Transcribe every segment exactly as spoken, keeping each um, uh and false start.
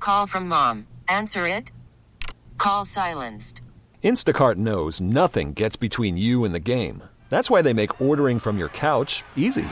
Call from mom. Answer it. Call silenced. Instacart knows nothing gets between you and the game. That's why they make ordering from your couch easy.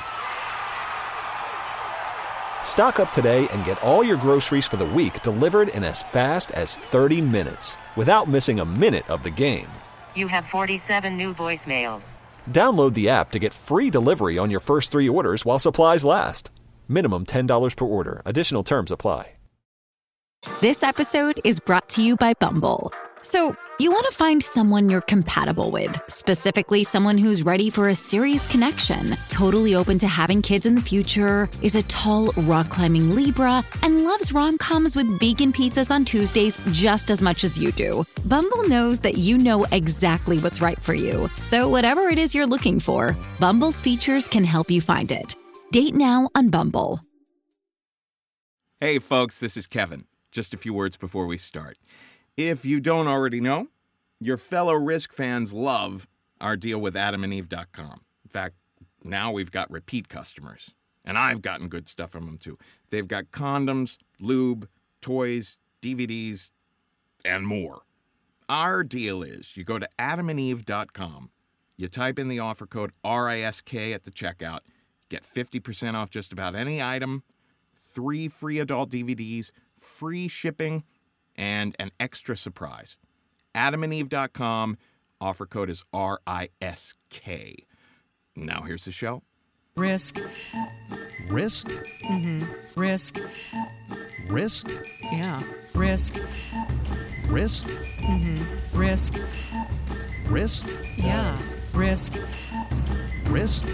Stock up today and get all your groceries for the week delivered in as fast as thirty minutes without missing a minute of the game. You have forty-seven new voicemails. Download the app to get free delivery on your first three orders while supplies last. Minimum ten dollars per order. Additional terms apply. This episode is brought to you by Bumble. So, you want to find someone you're compatible with, specifically someone who's ready for a serious connection, totally open to having kids in the future, is a tall, rock-climbing Libra, and loves rom-coms with vegan pizzas on Tuesdays just as much as you do. Bumble knows that you know exactly what's right for you. So whatever it is you're looking for, Bumble's features can help you find it. Date now on Bumble. Hey, folks, this is Kevin. Just a few words before we start. If you don't already know, your fellow Risk fans love our deal with adam and eve dot com. In fact, now we've got repeat customers, and I've gotten good stuff from them too. They've got condoms, lube, toys, D V Ds, and more. Our deal is you go to adam and eve dot com, you type in the offer code R I S K at the checkout, get fifty percent off just about any item, three free adult D V Ds, free shipping, and an extra surprise. adam and eve dot com. Offer code is R I S K. Now here's the show. Risk. Risk? Mm-hmm. Risk. Risk? Yeah. Risk. Risk? Mm-hmm. Risk. Risk? Yeah. Risk. Risk?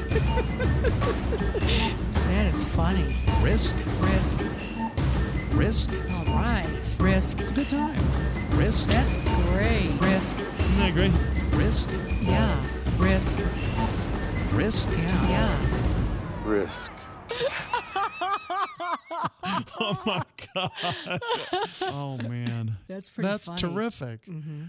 That is funny. Risk? Risk. Risk? All right. Risk. It's a good time. Risk? That's great. Risk. Isn't that great? Risk? Yeah. Risk. Risk? Yeah. Yeah. Risk. Oh my God. Oh man. That's pretty That's funny. terrific. Mm-hmm.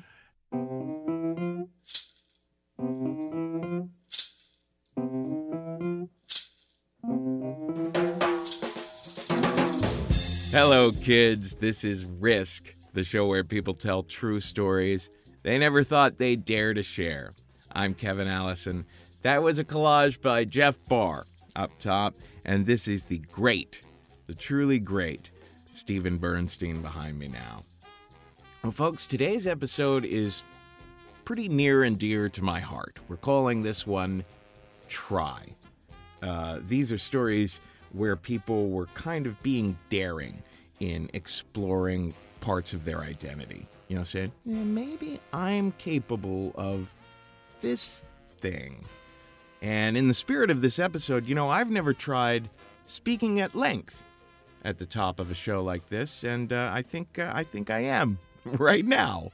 Hello, kids. This is Risk, the show where people tell true stories they never thought they'd dare to share. I'm Kevin Allison. That was a collage by Jeff Barr up top, and this is the great, the truly great Stephen Bernstein behind me now. Well, folks, today's episode is pretty near and dear to my heart. We're calling this one Try. Uh, these are stories where people were kind of being daring in exploring parts of their identity. You know, saying, eh, maybe I'm capable of this thing. And in the spirit of this episode, you know, I've never tried speaking at length at the top of a show like this, and uh, I think uh, I think I am right now.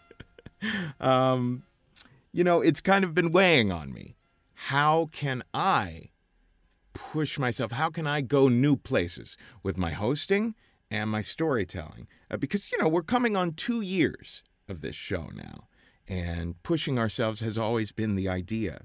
um, you know, it's kind of been weighing on me. How can I push myself? How can I go new places with my hosting and my storytelling? Uh, because, you know, we're coming on two years of this show now, and pushing ourselves has always been the idea.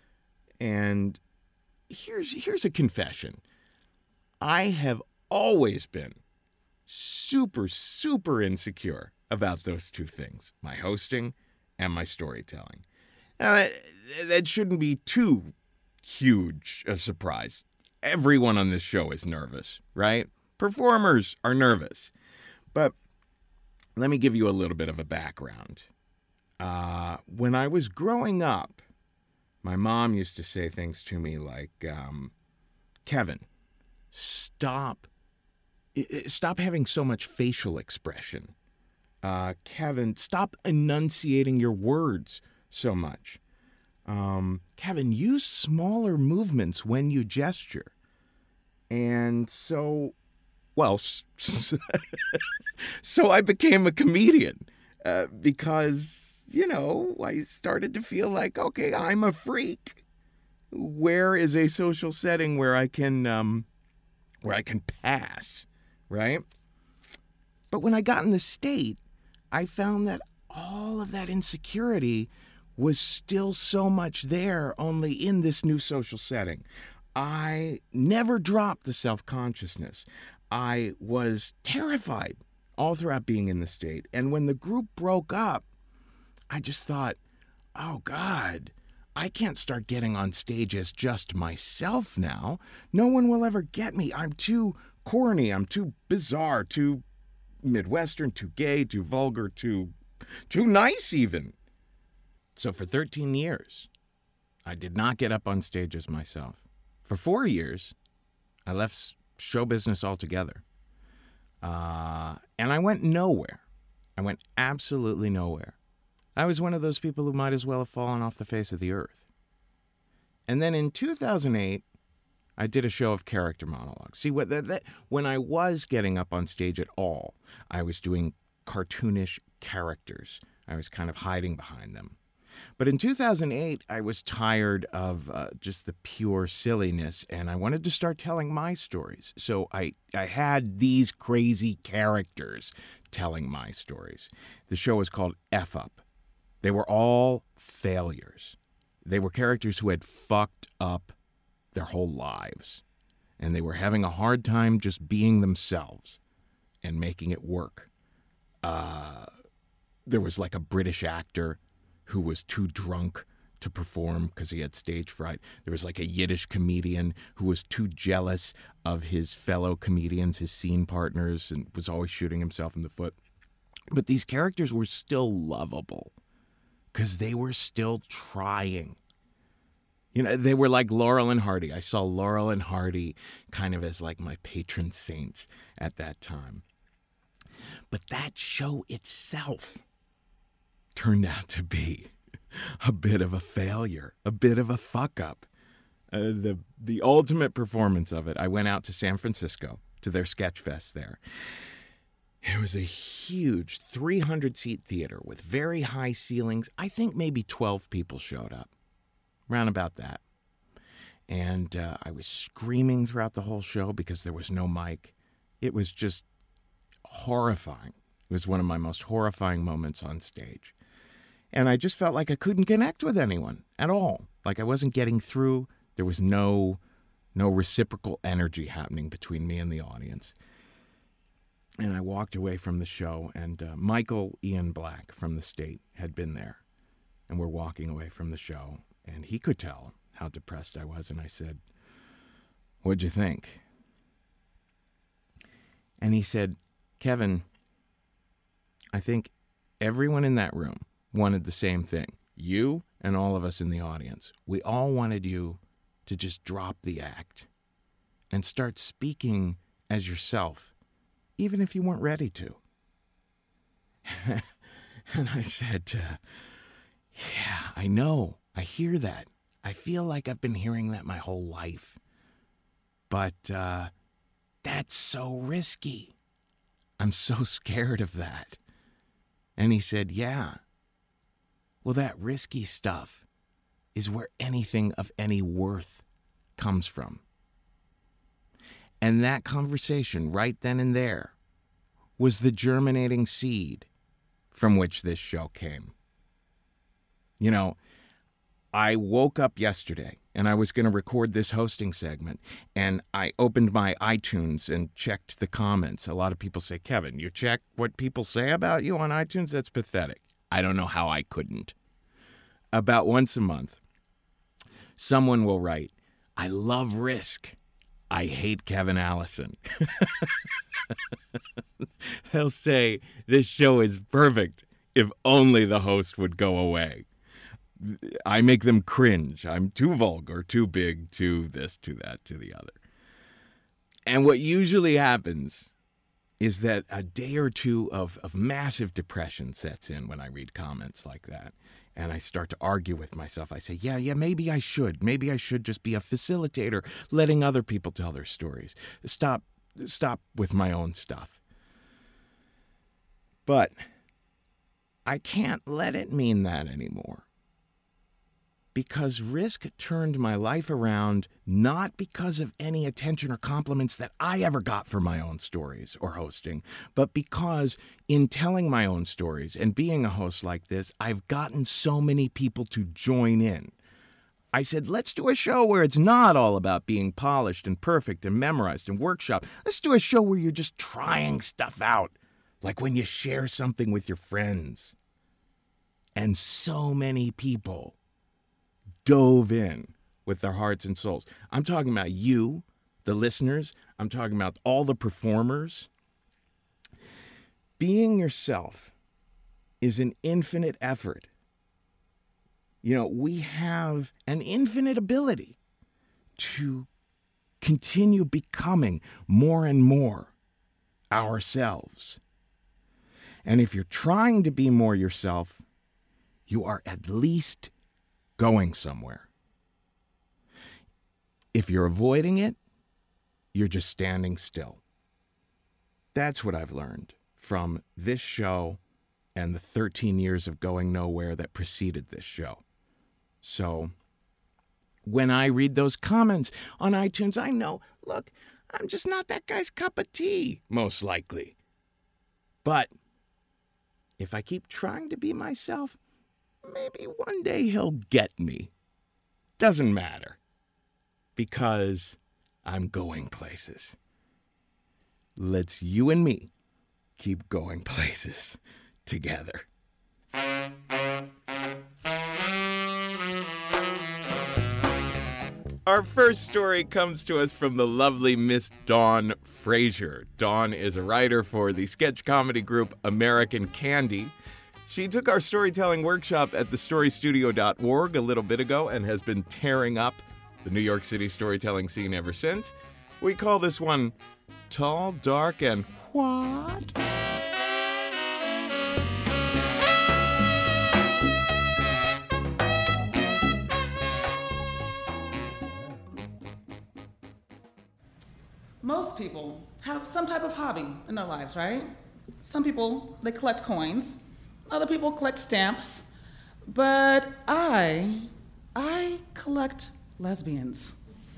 And here's here's a confession. I have always been super, super insecure about those two things, my hosting and my storytelling. Now, that, that shouldn't be too huge a surprise. Everyone on this show is nervous, right? Performers are nervous. But let me give you a little bit of a background. Uh, when I was growing up, my mom used to say things to me like, um, Kevin, stop, stop having so much facial expression. Uh, Kevin, stop enunciating your words so much. Um, Kevin, use smaller movements when you gesture. And so, well, so I became a comedian uh, because, you know, I started to feel like, okay, I'm a freak. Where is a social setting where I can, um, where I can pass, right? But when I got in the state, I found that all of that insecurity was still so much there, only in this new social setting. I never dropped the self-consciousness. I was terrified all throughout being in the state. And when the group broke up, I just thought, oh, God, I can't start getting on stage as just myself now. No one will ever get me. I'm too corny. I'm too bizarre, too Midwestern, too gay, too vulgar, too, too nice even. So for thirteen years, I did not get up on stage as myself. For four years, I left show business altogether. Uh, and I went nowhere. I went absolutely nowhere. I was one of those people who might as well have fallen off the face of the earth. And then in two thousand eight, I did a show of character monologues. See, what that, that, when I was getting up on stage at all, I was doing cartoonish characters. I was kind of hiding behind them. But in two thousand eight, I was tired of uh, just the pure silliness, and I wanted to start telling my stories. So I, I had these crazy characters telling my stories. The show was called F Up. They were all failures. They were characters who had fucked up their whole lives, and they were having a hard time just being themselves and making it work. Uh, there was like a British actor who was too drunk to perform because he had stage fright. There was like a Yiddish comedian who was too jealous of his fellow comedians, his scene partners, and was always shooting himself in the foot. But these characters were still lovable because they were still trying. You know, they were like Laurel and Hardy. I saw Laurel and Hardy kind of as like my patron saints at that time. But that show itself turned out to be a bit of a failure, a bit of a fuck up. Uh, the the ultimate performance of it, I went out to San Francisco to their sketch fest there. It was a huge three hundred seat theater with very high ceilings. I think maybe twelve people showed up, round about that. And uh, I was screaming throughout the whole show because there was no mic. It was just horrifying. It was one of my most horrifying moments on stage. And I just felt like I couldn't connect with anyone at all. Like I wasn't getting through. There was no, no reciprocal energy happening between me and the audience. And I walked away from the show, and uh, Michael Ian Black from The State had been there. And we're walking away from the show, and he could tell how depressed I was. And I said, "What'd you think?" And he said, "Kevin, I think everyone in that room wanted the same thing. You and all of us in the audience. We all wanted you to just drop the act and start speaking as yourself, even if you weren't ready to." And I said, uh, yeah, I know. I hear that. I feel like I've been hearing that my whole life. But uh, that's so risky. I'm so scared of that. And he said, yeah. Well, that risky stuff is where anything of any worth comes from. And that conversation right then and there was the germinating seed from which this show came. You know, I woke up yesterday and I was going to record this hosting segment, and I opened my iTunes and checked the comments. A lot of people say, "Kevin, you check what people say about you on iTunes? That's pathetic." I don't know how I couldn't. About once a month, someone will write, "I love Risk. I hate Kevin Allison." They'll say, "This show is perfect. If only the host would go away. I make them cringe. I'm too vulgar, too big, too this, too that, to the other." And what usually happens is that a day or two of, of massive depression sets in when I read comments like that. And I start to argue with myself. I say, yeah, yeah, maybe I should. Maybe I should just be a facilitator, letting other people tell their stories. Stop, stop with my own stuff. But I can't let it mean that anymore. Because Risk turned my life around, not because of any attention or compliments that I ever got for my own stories or hosting, but because in telling my own stories and being a host like this, I've gotten so many people to join in. I said, let's do a show where it's not all about being polished and perfect and memorized and workshop. Let's do a show where you're just trying stuff out. Like when you share something with your friends. And so many people dove in with their hearts and souls. I'm talking about you, the listeners. I'm talking about all the performers. Being yourself is an infinite effort. You know, we have an infinite ability to continue becoming more and more ourselves. And if you're trying to be more yourself, you are at least going somewhere. If you're avoiding it, you're just standing still. That's what I've learned from this show and the thirteen years of going nowhere that preceded this show. So when I read those comments on iTunes, I know, look, I'm just not that guy's cup of tea, most likely. But if I keep trying to be myself, maybe one day he'll get me. Doesn't matter. Because I'm going places. Let's you and me keep going places together. Our first story comes to us from the lovely Miss Dawn Frazier. Dawn is a writer for the sketch comedy group American Candy. She took our storytelling workshop at the story studio dot org a little bit ago and has been tearing up the New York City storytelling scene ever since. We call this one Tall, Dark, and What? Most people have some type of hobby in their lives, right? Some people, they collect coins. Other people collect stamps. But I, I collect lesbians.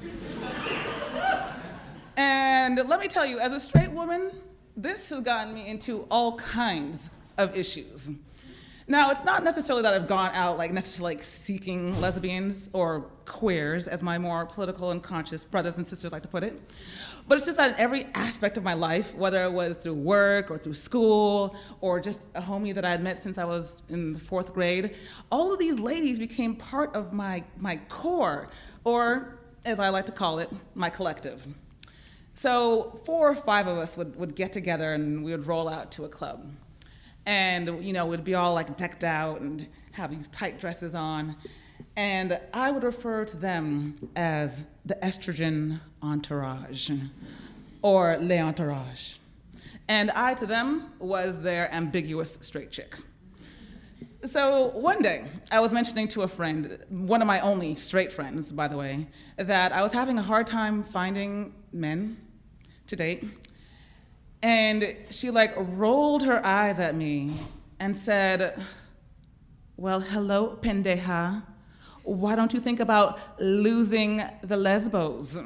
And let me tell you, as a straight woman, this has gotten me into all kinds of issues. Now, it's not necessarily that I've gone out like necessarily like seeking lesbians or queers, as my more political and conscious brothers and sisters like to put it. But it's just that in every aspect of my life, whether it was through work or through school or just a homie that I had met since I was in the fourth grade, all of these ladies became part of my, my core, or as I like to call it, my collective. So four or five of us would, would get together and we would roll out to a club. And, you know, we'd be all like decked out and have these tight dresses on. And I would refer to them as the estrogen entourage, or les entourage. And I to them was their ambiguous straight chick. So one day, I was mentioning to a friend, one of my only straight friends, by the way, that I was having a hard time finding men to date. And she like rolled her eyes at me and said, well, hello, pendeja. Why don't you think about losing the lesbos?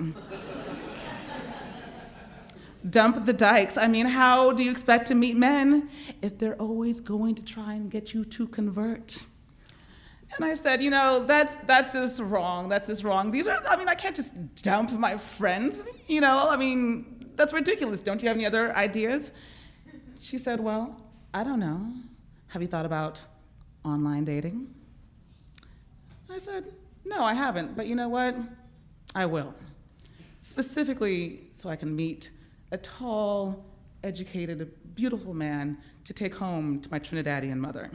Dump the dykes. I mean, how do you expect to meet men if they're always going to try and get you to convert? And I said, you know, that's that's just wrong. That's just wrong. These are, I mean, I can't just dump my friends, you know? I mean, that's ridiculous. Don't you have any other ideas? She said, well, I don't know. Have you thought about online dating? I said, no, I haven't. But you know what? I will. Specifically so I can meet a tall, educated, beautiful man to take home to my Trinidadian mother.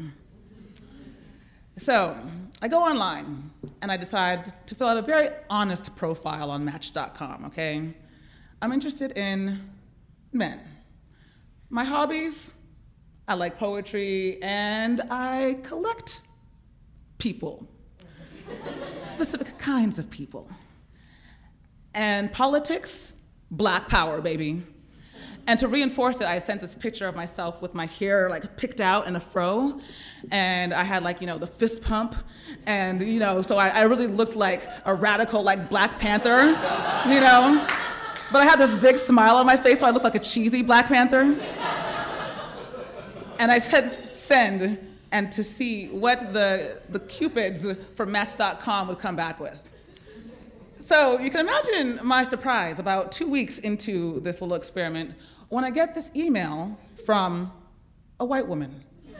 So I go online and I decide to fill out a very honest profile on Match dot com, okay? I'm interested in men. My hobbies, I like poetry and I collect people, specific kinds of people. And politics, black power, baby. And to reinforce it, I sent this picture of myself with my hair like picked out in a fro. And I had like, you know, the fist pump. And, you know, so I, I really looked like a radical, like Black Panther, you know? But I had this big smile on my face, so I looked like a cheesy Black Panther. And I said send, and to see what the, the cupids from Match dot com would come back with. So you can imagine my surprise about two weeks into this little experiment when I get this email from a white woman.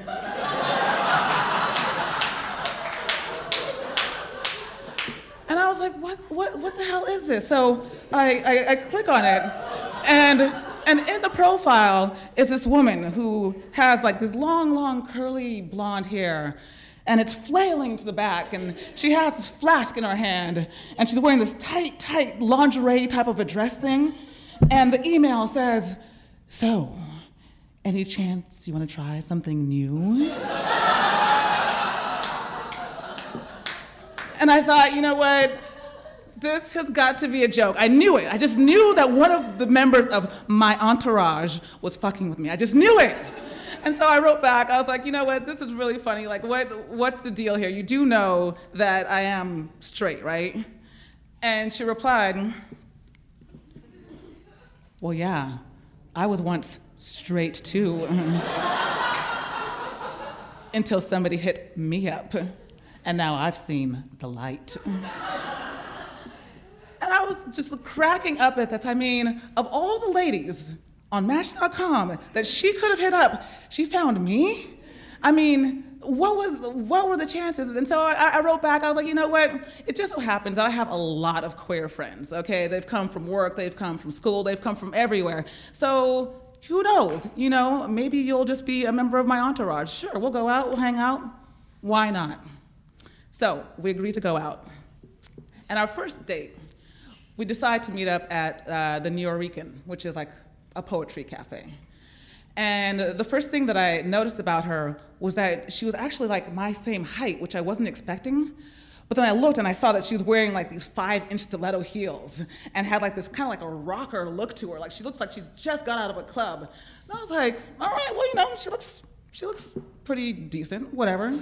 And I was like, what, what, what the hell is this? So I, I, I click on it, and, and in the profile is this woman who has like this long, long, curly blonde hair, and it's flailing to the back, and she has this flask in her hand, and she's wearing this tight, tight lingerie type of a dress thing, and the email says, so, any chance you want to try something new? And I thought, you know what? This has got to be a joke. I knew it. I just knew that one of the members of my entourage was fucking with me. I just knew it. And so I wrote back. I was like, you know what? This is really funny. Like, what? What's the deal here? You do know that I am straight, right? And she replied, well, yeah, I was once straight too. Until somebody hit me up. And now I've seen the light. And I was just cracking up at this. I mean, of all the ladies on Match dot com that she could have hit up, she found me? I mean, what was what were the chances? And so I, I wrote back, I was like, you know what? It just so happens that I have a lot of queer friends, okay? They've come from work, they've come from school, they've come from everywhere. So who knows? You know, maybe you'll just be a member of my entourage. Sure, we'll go out, we'll hang out. Why not? So we agreed to go out. And our first date, we decided to meet up at uh, the Nuyorican, which is like a poetry cafe. And the first thing that I noticed about her was that she was actually like my same height, which I wasn't expecting. But then I looked and I saw that she was wearing like these five inch stiletto heels and had like this kind of like a rocker look to her. Like she looks like she just got out of a club. And I was like, all right, well, you know, she looks, she looks pretty decent, whatever.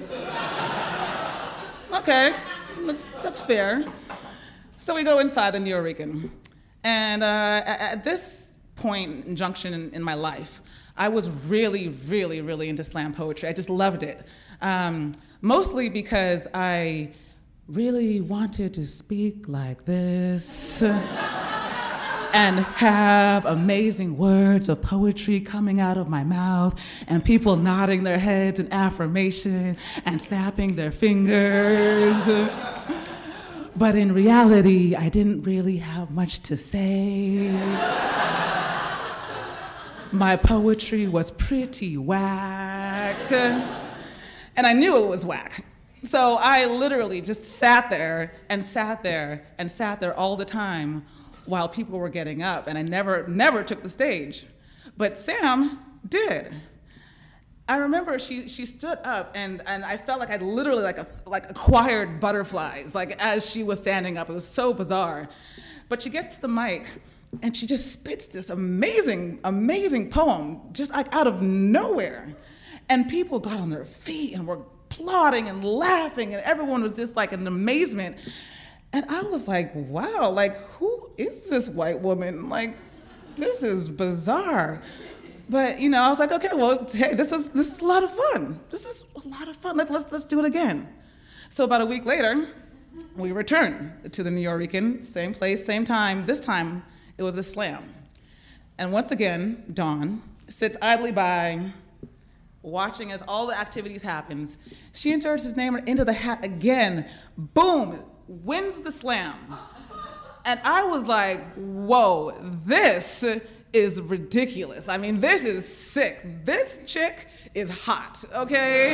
Okay, that's, that's fair. So we go inside the Nuyorican. And uh, at, at this point and junction in, in my life, I was really, really, really into slam poetry. I just loved it. Um, mostly because I really wanted to speak like this and have amazing words of poetry coming out of my mouth and people nodding their heads in affirmation and snapping their fingers. But in reality, I didn't really have much to say. My poetry was pretty whack. And I knew it was whack. So I literally just sat there and sat there and sat there all the time while people were getting up, and I never, never took the stage. But Sam did. I remember she she stood up, and, and I felt like I'd literally like a, like acquired butterflies, like as she was standing up. It was so bizarre. But she gets to the mic, and she just spits this amazing, amazing poem, just like out of nowhere. And people got on their feet and were applauding and laughing, and everyone was just like in amazement. And I was like, wow, like, who is this white woman? Like, this is bizarre. But, you know, I was like, okay, well, hey, this is this is a lot of fun. This is a lot of fun. Let, let's, let's do it again. So about a week later, we returned to the Nuyorican, same place, same time. This time, it was a slam. And once again, Dawn sits idly by, watching as all the activities happens. She enters his name into the hat again. Boom! Wins the slam. And I was like, whoa, this is ridiculous. I mean, this is sick. This chick is hot, okay?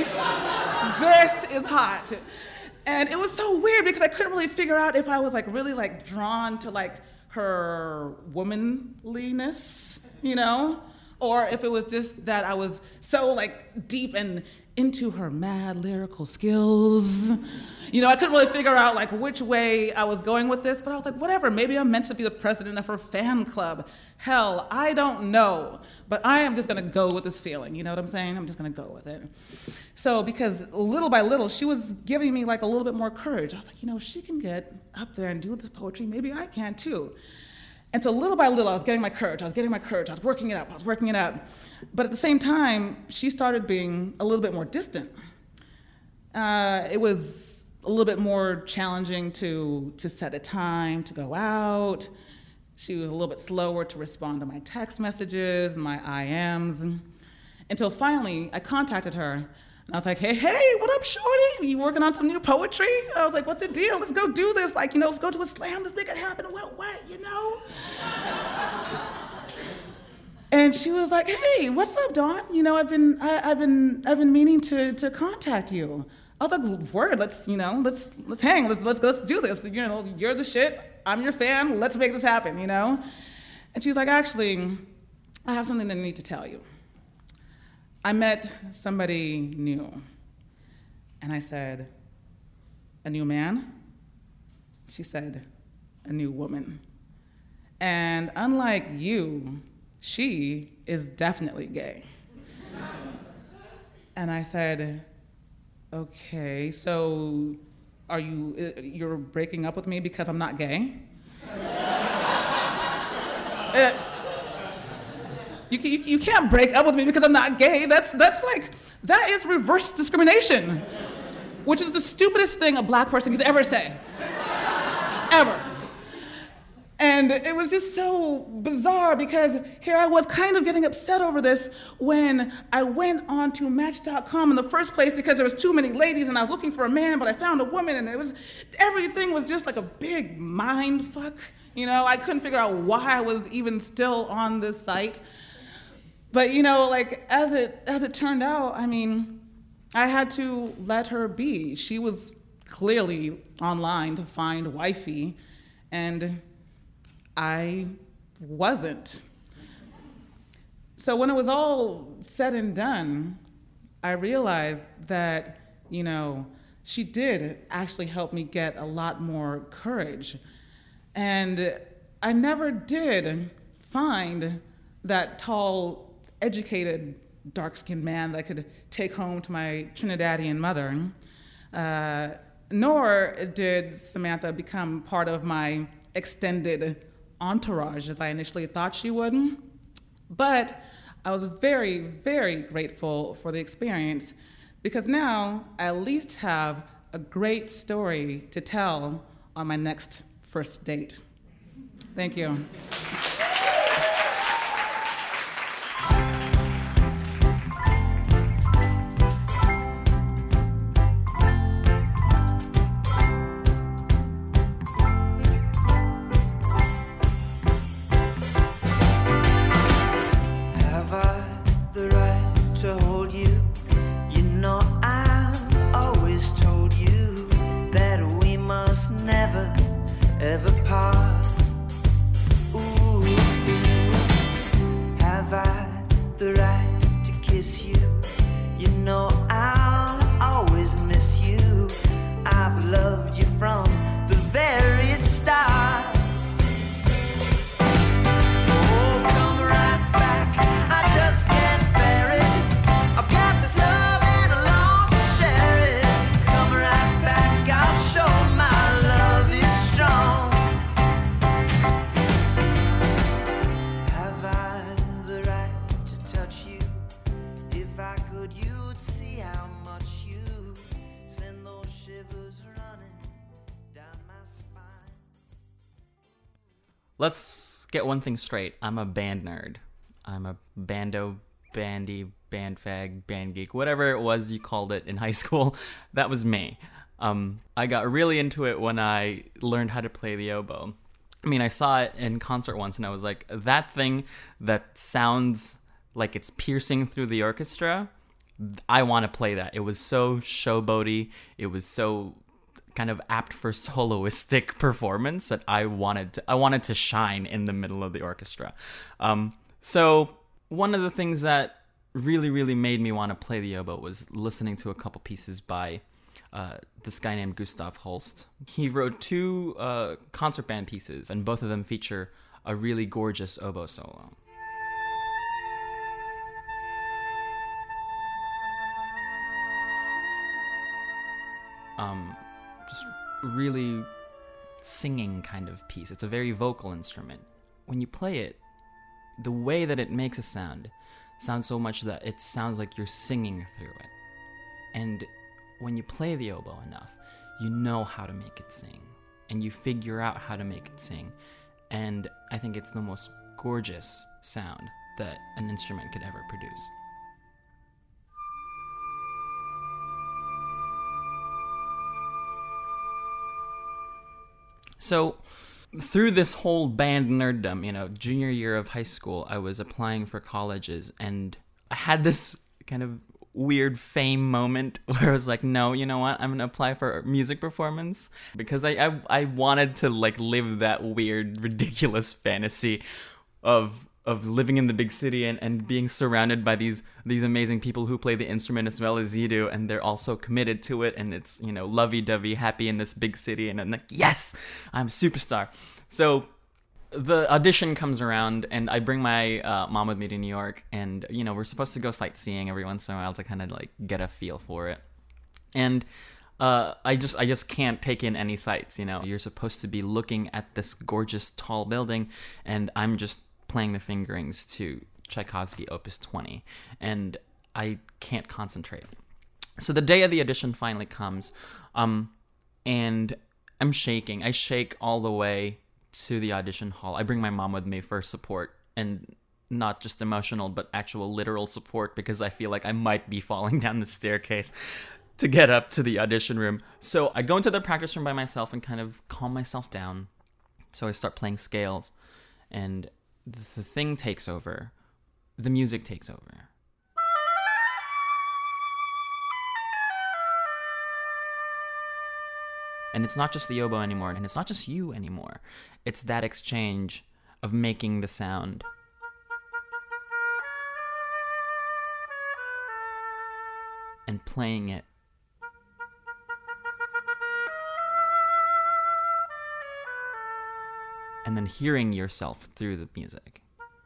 This is hot. And it was so weird because I couldn't really figure out if I was like really like drawn to like her womanliness, you know? Or if it was just that I was so like deep and into her mad lyrical skills. You know, I couldn't really figure out like which way I was going with this, but I was like, whatever, maybe I'm meant to be the president of her fan club. Hell, I don't know, but I am just gonna go with this feeling, you know what I'm saying? I'm just gonna go with it. So, because little by little, she was giving me like a little bit more courage. I was like, you know, she can get up there and do this poetry, maybe I can too. And so little by little, I was getting my courage, I was getting my courage, I was working it up, I was working it up. But at the same time, she started being a little bit more distant. Uh, it was a little bit more challenging to, to set a time to go out. She was a little bit slower to respond to my text messages, my I Ms. Until finally, I contacted her. And I was like, hey, hey, what up, shorty? You working on some new poetry? I was like, what's the deal? Let's go do this. Like, you know, let's go to a slam. Let's make it happen. What, what, you know? And she was like, hey, what's up, Dawn? You know, I've been, I, I've been, I've been meaning to, to contact you. I was like, word, let's, you know, let's, let's hang. Let's, let's, let's do this. You know, you're the shit. I'm your fan. Let's make this happen, you know? And she's like, actually, I have something that I need to tell you. I met somebody new. And I said, a new man? She said, a new woman. And unlike you, she is definitely gay. And I said, okay, so are you, you're breaking up with me because I'm not gay? uh, you, you, you can't break up with me because I'm not gay. That's, that's like, that is reverse discrimination, which is the stupidest thing a black person could ever say, ever. And it was just so bizarre because here I was kind of getting upset over this when I went on to Match dot com in the first place because there was too many ladies and I was looking for a man, but I found a woman and it was, everything was just like a big mind fuck. You know, I couldn't figure out why I was even still on this site. But you know, like as it, as it turned out, I mean, I had to let her be. She was clearly online to find wifey, and I wasn't. So when it was all said and done, I realized that, you know, she did actually help me get a lot more courage. And I never did find that tall, educated, dark-skinned man that I could take home to my Trinidadian mother. Uh, nor did Samantha become part of my extended entourage as I initially thought she would. But I was very, very grateful for the experience because now I at least have a great story to tell on my next first date. Thank you. Let's get one thing straight. I'm a band nerd. I'm a bando, bandy, band fag, band geek, whatever it was you called it in high school. That was me. Um, I got really into it when I learned how to play the oboe. I mean, I saw it in concert once and I was like, that thing that sounds like it's piercing through the orchestra, I want to play that. It was so showboaty. It was so kind of apt for soloistic performance that I wanted to, I wanted to shine in the middle of the orchestra. Um, so one of the things that really, really made me want to play the oboe was listening to a couple pieces by uh, this guy named Gustav Holst. He wrote two uh, concert band pieces, and both of them feature a really gorgeous oboe solo. Um, just really singing kind of piece. It's a very vocal instrument. When you play it, the way that it makes a sound sounds so much that it sounds like you're singing through it. And when you play the oboe enough, you know how to make it sing. And you figure out how to make it sing. And I think it's the most gorgeous sound that an instrument could ever produce. So through this whole band nerddom, you know, junior year of high school, I was applying for colleges, and I had this kind of weird fame moment where I was like, no, you know what? I'm going to apply for music performance because I, I I wanted to like live that weird, ridiculous fantasy of of living in the big city and, and being surrounded by these these amazing people who play the instrument as well as you do, and they're also committed to it, and it's, you know, lovey-dovey, happy in this big city, and I'm like, yes, I'm a superstar. So the audition comes around, and I bring my uh, mom with me to New York, and, you know, we're supposed to go sightseeing every once in a while to kind of like get a feel for it. And uh, I just I just can't take in any sights, you know. You're supposed to be looking at this gorgeous tall building, and I'm just playing the fingerings to Tchaikovsky Opus twenty, and I can't concentrate. So the day of the audition finally comes, um, and I'm shaking. I shake all the way to the audition hall. I bring my mom with me for support, and not just emotional, but actual literal support, because I feel like I might be falling down the staircase to get up to the audition room. So I go into the practice room by myself and kind of calm myself down. So I start playing scales, and the thing takes over. The music takes over. And it's not just the oboe anymore, and it's not just you anymore. It's that exchange of making the sound. And playing it. And then hearing yourself through the music.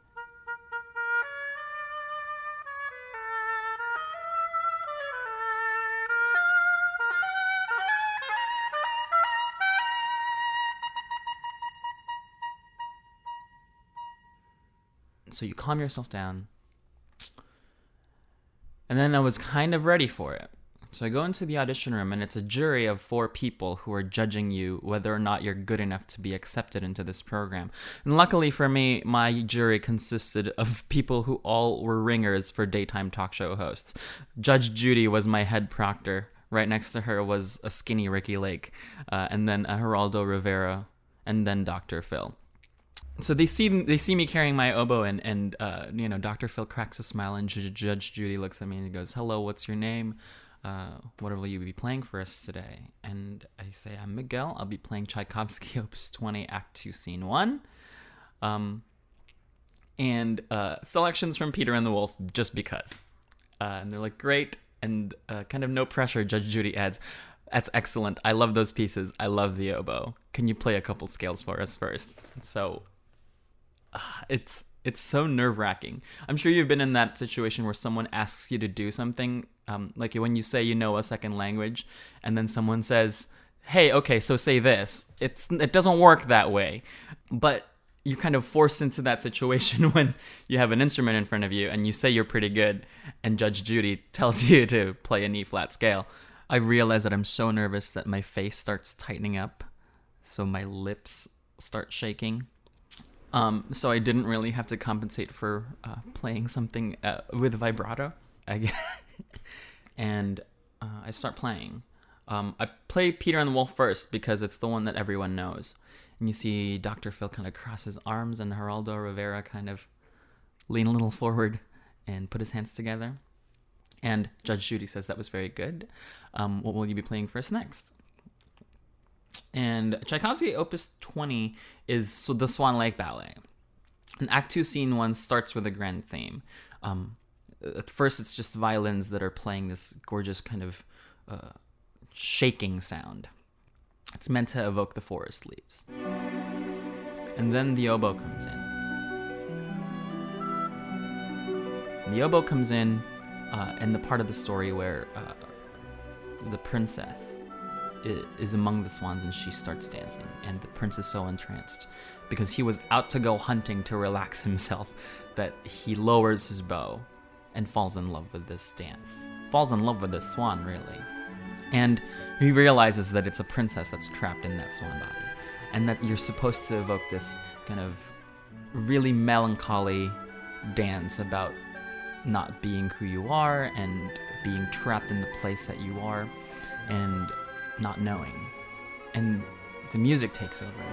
So you calm yourself down. And then I was kind of ready for it. So I go into the audition room, and it's a jury of four people who are judging you whether or not you're good enough to be accepted into this program. And luckily for me, my jury consisted of people who all were ringers for daytime talk show hosts. Judge Judy was my head proctor. Right next to her was a skinny Ricky Lake, uh, and then a Geraldo Rivera, and then Doctor Phil. So they see they see me carrying my oboe, and, and uh, you know, Doctor Phil cracks a smile, and J- Judge Judy looks at me and he goes, "Hello, what's your name? Uh, what will you be playing for us today?" And I say, "I'm Miguel. I'll be playing Tchaikovsky Opus twenty, Act two, Scene one. Um, and uh, selections from Peter and the Wolf, just because." Uh, and they're like, "Great." And uh, kind of no pressure, Judge Judy adds, "That's excellent. I love those pieces. I love the oboe. Can you play a couple scales for us first?" So uh, it's it's so nerve-wracking. I'm sure you've been in that situation where someone asks you to do something, um, like when you say you know a second language, and then someone says, "Hey, okay, so say this." It's it doesn't work that way, but you're kind of forced into that situation when you have an instrument in front of you and you say you're pretty good, and Judge Judy tells you to play an E-flat scale. I realize that I'm so nervous that my face starts tightening up, so my lips start shaking. Um, so I didn't really have to compensate for uh, playing something uh, with vibrato. I and uh, I start playing. Um, I play Peter and the Wolf first because it's the one that everyone knows. And you see Doctor Phil kind of cross his arms, and Geraldo Rivera kind of lean a little forward and put his hands together. And Judge Judy says, "That was very good. Um, what will you be playing for us next?" And Tchaikovsky Opus twenty is so the Swan Lake Ballet. And Act two, Scene one starts with a grand theme. Um, at first, it's just violins that are playing this gorgeous kind of uh, shaking sound. It's meant to evoke the forest leaves. And then the oboe comes in. And the oboe comes in uh, in the part of the story where uh, the princess is among the swans and she starts dancing, and the prince is so entranced because he was out to go hunting to relax himself that he lowers his bow and falls in love with this dance. Falls in love with this swan, really. And he realizes that it's a princess that's trapped in that swan body, and that you're supposed to evoke this kind of really melancholy dance about not being who you are and being trapped in the place that you are and not knowing. And the music takes over.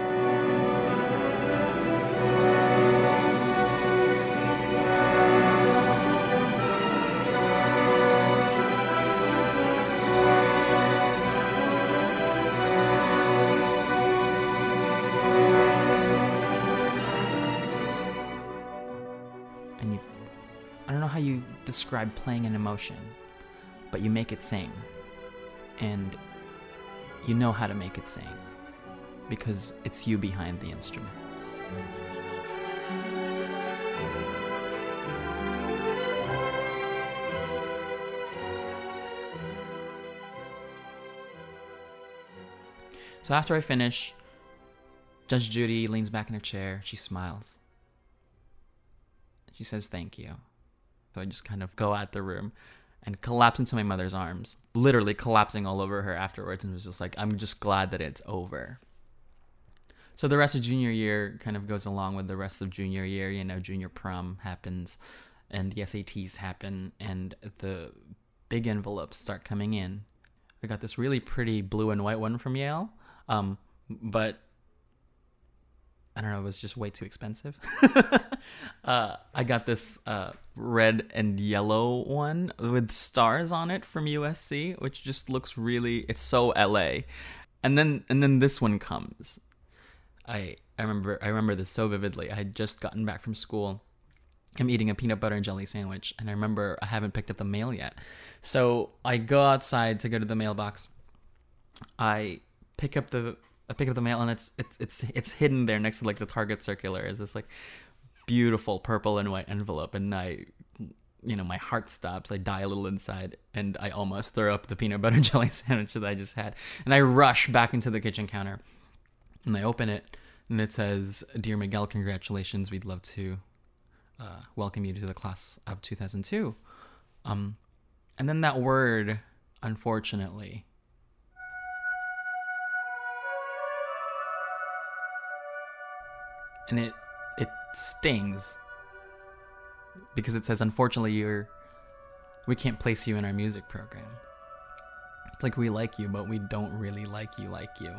And you, I don't know how you describe playing an emotion, but you make it sing. And you know how to make it sing because it's you behind the instrument. So after I finish, Judge Judy leans back in her chair. She smiles. She says, "Thank you." So I just kind of go out the room and collapse into my mother's arms, literally collapsing all over her afterwards, and was just like, I'm just glad that it's over. So the rest of junior year kind of goes along with the rest of junior year. You know, junior prom happens, and the S A Ts happen, and the big envelopes start coming in. I got this really pretty blue and white one from Yale, um, but I don't know, it was just way too expensive. uh, I got this uh, red and yellow one with stars on it from U S C, which just looks really, it's so L A. And then and then this one comes. I I remember I remember this so vividly. I had just gotten back from school. I'm eating a peanut butter and jelly sandwich, and I remember I haven't picked up the mail yet. So I go outside to go to the mailbox. I pick up the I pick up the mail, and it's it's it's it's hidden there next to like the Target circular. Is this like beautiful purple and white envelope, and I, you know, my heart stops. I die a little inside, and I almost throw up the peanut butter and jelly sandwich that I just had. And I rush back into the kitchen counter, and I open it, and it says, "Dear Miguel, congratulations. We'd love to uh, welcome you to the class of two thousand two." Um, and then that word, unfortunately. And it it stings because it says, unfortunately, you're we can't place you in our music program. It's like we like you, but we don't really like you like you.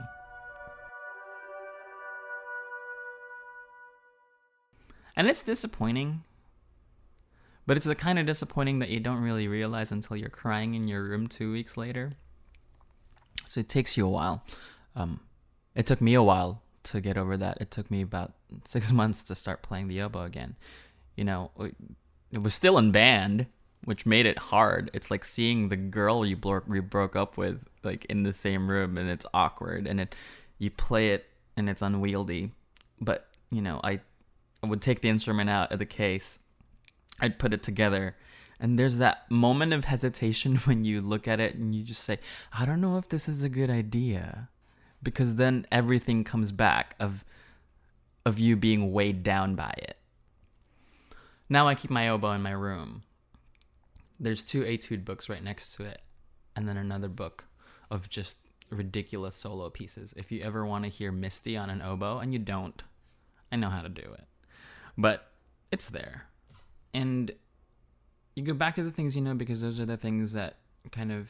And it's disappointing, but it's the kind of disappointing that you don't really realize until you're crying in your room two weeks later. So it takes you a while. Um, it took me a while to get over that. It took me about six months to start playing the oboe again. You know, it was still in band, which made it hard. It's like seeing the girl you, blo- you broke up with like in the same room, and it's awkward, and it you play it and it's unwieldy. But you know, I, I would take the instrument out of the case, I'd put it together, and there's that moment of hesitation when you look at it and you just say, I don't know if this is a good idea. Because then everything comes back of of you being weighed down by it. Now I keep my oboe in my room. There's two etude books right next to it, and then another book of just ridiculous solo pieces. If you ever want to hear Misty on an oboe, and you don't, I know how to do it. But it's there. And you go back to the things you know, because those are the things that kind of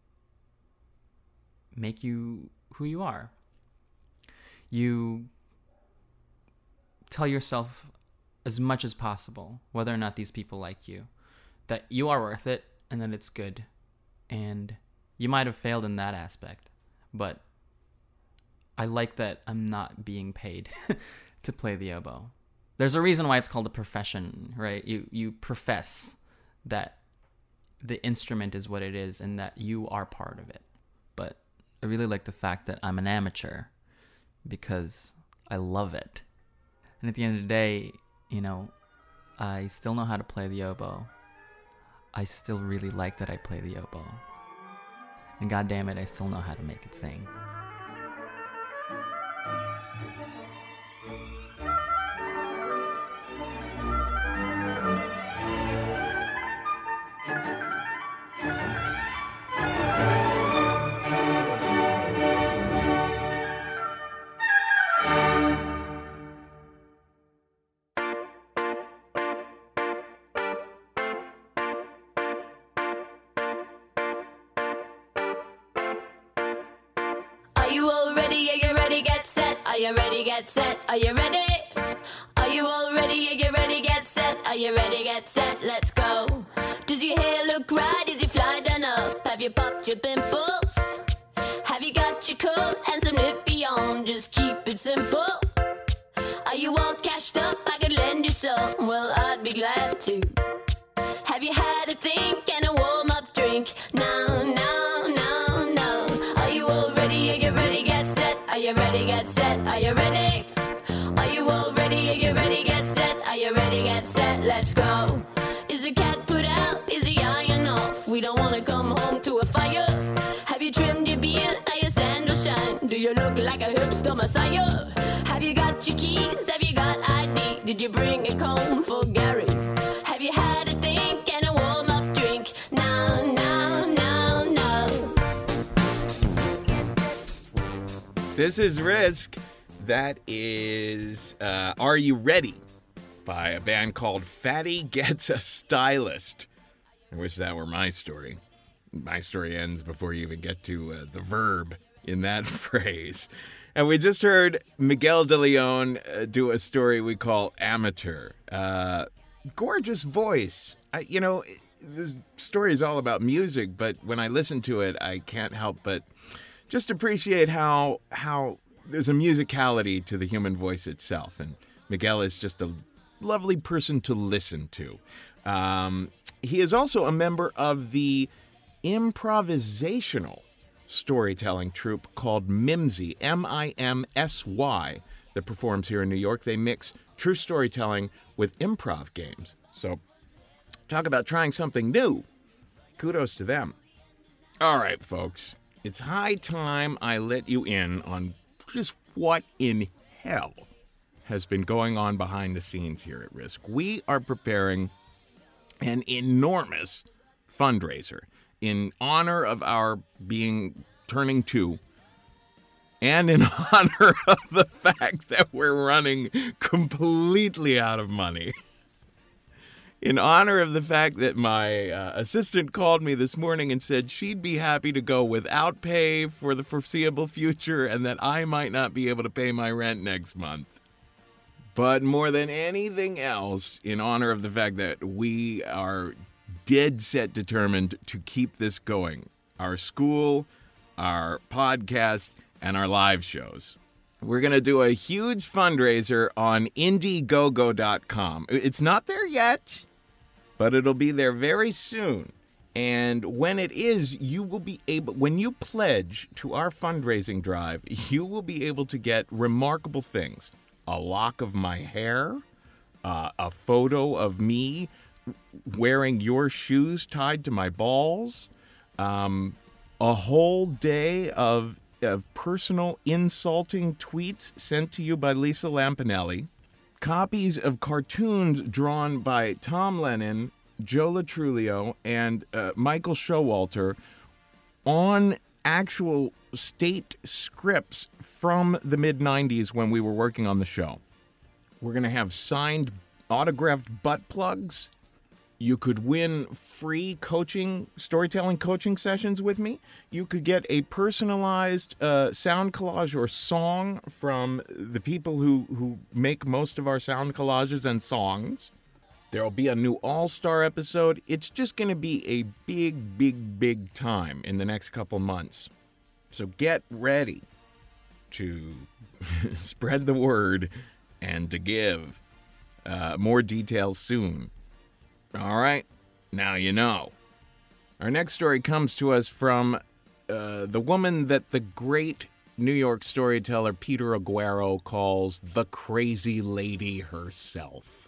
make you who you are. You tell yourself as much as possible, whether or not these people like you, that you are worth it and that it's good. And you might have failed in that aspect, but I like that I'm not being paid to play the oboe. There's a reason why it's called a profession, right? You you profess that the instrument is what it is and that you are part of it. But I really like the fact that I'm an amateur because I love it. And at the end of the day, you know, I still know how to play the oboe. I still really like that I play the oboe. And God damn it, I still know how to make it sing. Are you all ready? Yeah, you ready? Are you ready, get set? Are you ready? Are you all ready? Are you ready, get set? Are you ready, get set? Let's go. Does your hair look right? Is your fly done up? Have you popped your pimples? Have you got your coat and some lippy on? Just keep it simple. Are you all cashed up? I could lend you some. Well, I'd be glad to. Have you had a think and a warm-up drink? No, no, no, no. Are you all ready? Are you ready? Get set. Are you ready? Get set. Are you ready? Are you all ready? Are you ready? Get set. Are you ready? Get set. Let's go. Is the cat put out? Is the iron off? We don't want to come home to a fire. Have you trimmed your beard? Are your sandals shine? Do you look like a hipster messiah? Have you got your keys? Have you got I D? Did you bring a comb for Gary? Have you had a think and a warm-up drink? No, no, no, no. This is Risk. That is uh, Are You Ready? By a band called Fatty Gets a Stylist. I wish that were my story. My story ends before you even get to uh, the verb in that phrase. And we just heard Miguel de Leon uh, do a story we call Amateur. Uh, gorgeous voice. I, you know, this story is all about music, but when I listen to it, I can't help but just appreciate how how there's a musicality to the human voice itself. And Miguel is just a lovely person to listen to. Um, he is also a member of the improvisational storytelling troupe called Mimsy, M I M S Y, that performs here in New York. They mix true storytelling with improv games. So talk about trying something new. Kudos to them. All right, folks. It's high time I let you in on just what in hell has been going on behind the scenes here at Risk. We are preparing an enormous fundraiser in honor of our being turning two, and in honor of the fact that we're running completely out of money. In honor of the fact that my uh, assistant called me this morning and said she'd be happy to go without pay for the foreseeable future and that I might not be able to pay my rent next month. But more than anything else, in honor of the fact that we are dead set determined to keep this going, our school, our podcast, and our live shows. We're going to do a huge fundraiser on Indiegogo dot com. It's not there yet, but it'll be there very soon. And when it is, you will be able, when you pledge to our fundraising drive, you will be able to get remarkable things. A lock of my hair, uh, a photo of me wearing your shoes tied to my balls, um, a whole day of, of personal insulting tweets sent to you by Lisa Lampanelli, copies of cartoons drawn by Tom Lennon, Joe Latrulio, and uh, Michael Showalter on actual state scripts from the mid nineties when we were working on the show. We're going to have signed, autographed butt plugs. You could win free coaching, storytelling coaching sessions with me. You could get a personalized uh, sound collage or song from the people who, who make most of our sound collages and songs. There'll be a new All-Star episode. It's just going to be a big, big, big time in the next couple months. So get ready to spread the word and to give. Uh, more details soon. All right, now you know. Our next story comes to us from uh, the woman that the great New York storyteller Peter Aguero calls the crazy lady herself.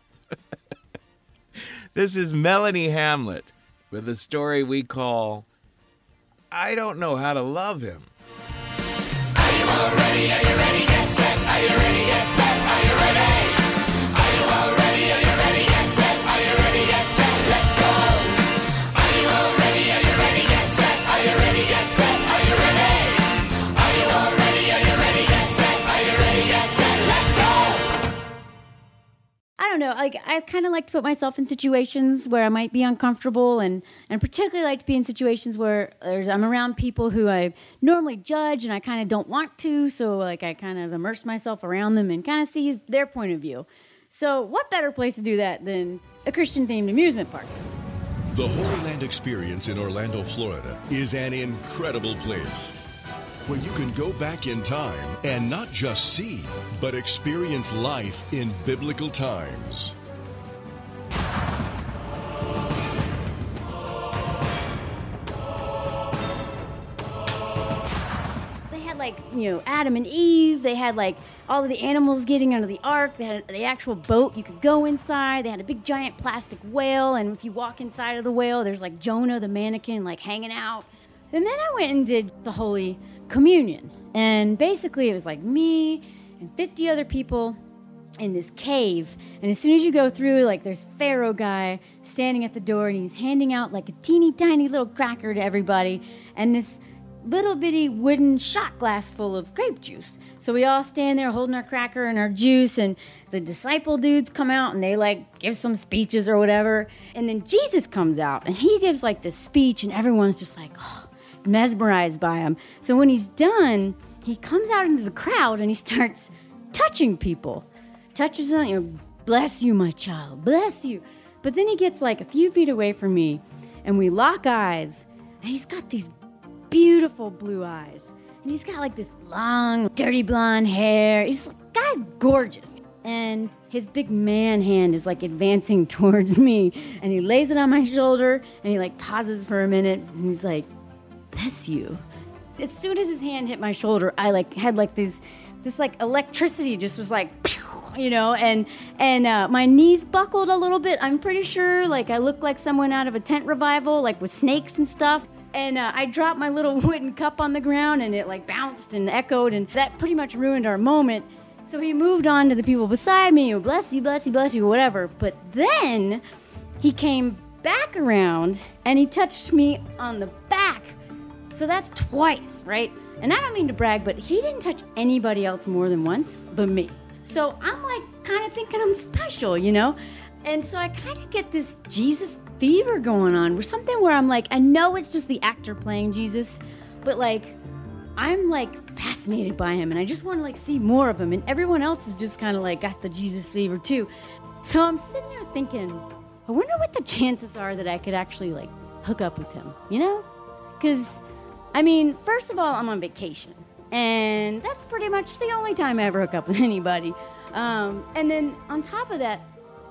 This is Melanie Hamlet with a story we call I Don't Know How to Love Him. Are you all ready? Are you ready? Get set. Are you ready? Get set. Are you ready? Are you all ready? Are you ready? Get set. Are you ready? Get set. Let's go. Are you all ready? Are you ready? Get set. Are you ready? Get set. Are you ready? Are you all ready? Are you ready? Get set. Are you ready? Get set. Let's go. I don't know. like, I kind of like to put myself in situations where I might be uncomfortable, and, and particularly like to be in situations where there's, I'm around people who I normally judge and I kind of don't want to, so like I kind of immerse myself around them and kind of see their point of view. So what better place to do that than a Christian-themed amusement park? The Holy Land Experience in Orlando, Florida is an incredible place where you can go back in time and not just see, but experience life in biblical times. They had like, you know, Adam and Eve. They had like all of the animals getting under the ark. They had the actual boat you could go inside. They had a big giant plastic whale, and if you walk inside of the whale, there's like Jonah the mannequin like hanging out. And then I went and did the Holy Communion, and basically it was like me and fifty other people in this cave, and as soon as you go through, like there's Pharaoh guy standing at the door, and he's handing out like a teeny tiny little cracker to everybody, and this little bitty wooden shot glass full of grape juice. So we all stand there holding our cracker and our juice, and the disciple dudes come out and they like give some speeches or whatever, and then Jesus comes out and he gives like this speech, and everyone's just like, oh, mesmerized by him. So when he's done, he comes out into the crowd and he starts touching people. Touches on, you know, bless you, my child, bless you. But then he gets like a few feet away from me, and we lock eyes, and he's got these beautiful blue eyes. And he's got like this long, dirty blonde hair. He's like, guy's gorgeous. And his big man hand is like advancing towards me, and he lays it on my shoulder, and he like pauses for a minute, and he's like, bless you. As soon as his hand hit my shoulder, I like had like this, this like electricity just was like, you know, and and uh, my knees buckled a little bit. I'm pretty sure, like I looked like someone out of a tent revival, like with snakes and stuff. And uh, I dropped my little wooden cup on the ground, and it like bounced and echoed, and that pretty much ruined our moment. So he moved on to the people beside me, oh, bless you, bless you, bless you, whatever. But then he came back around and he touched me on the back. So that's twice, right? And I don't mean to brag, but he didn't touch anybody else more than once but me. So I'm like kind of thinking I'm special, you know? And so I kind of get this Jesus fever going on, or something where I'm like, I know it's just the actor playing Jesus, but like, I'm like fascinated by him, and I just want to like see more of him, and everyone else is just kind of like got the Jesus fever too. So I'm sitting there thinking, I wonder what the chances are that I could actually like hook up with him, you know? Because I mean, first of all, I'm on vacation, and that's pretty much the only time I ever hook up with anybody. Um, and then on top of that,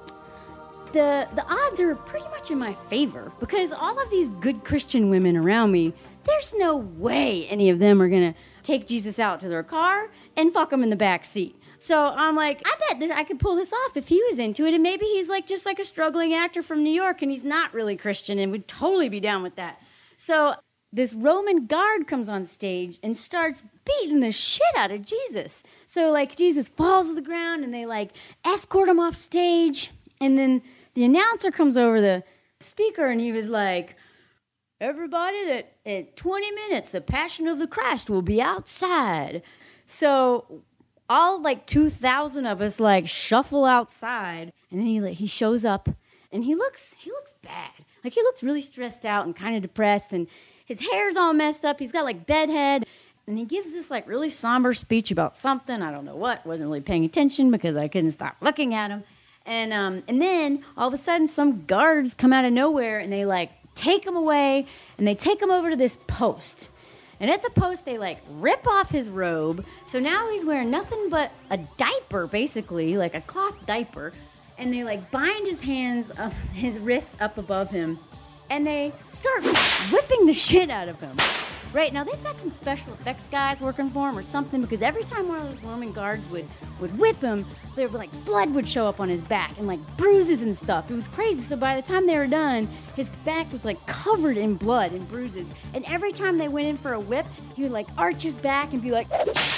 the the odds are pretty much in my favor, because all of these good Christian women around me, there's no way any of them are gonna take Jesus out to their car and fuck him in the back seat. So I'm like, I bet that I could pull this off if he was into it, and maybe he's like just like a struggling actor from New York, and he's not really Christian and would totally be down with that. So this Roman guard comes on stage and starts beating the shit out of Jesus. So like Jesus falls to the ground, and they like escort him off stage, and then the announcer comes over the speaker, and he was like, everybody, that at twenty minutes, the Passion of the Christ will be outside. So all like two thousand of us like shuffle outside, and then he like, he shows up, and he looks he looks bad. Like he looks really stressed out and kind of depressed, and his hair's all messed up. He's got like bedhead, and he gives this like really somber speech about something. I don't know what. Wasn't really paying attention because I couldn't stop looking at him. And um, and then all of a sudden, some guards come out of nowhere, and they like take him away, and they take him over to this post. And at the post, they like rip off his robe. So now he's wearing nothing but a diaper, basically, like a cloth diaper. And they like bind his hands, up, his wrists up above him, and they start whipping the shit out of him. Right, now they've got some special effects guys working for him or something, because every time one of those Roman guards would, would whip him, there would like blood would show up on his back and like bruises and stuff. It was crazy. So by the time they were done, his back was like covered in blood and bruises. And every time they went in for a whip, he would like arch his back and be like,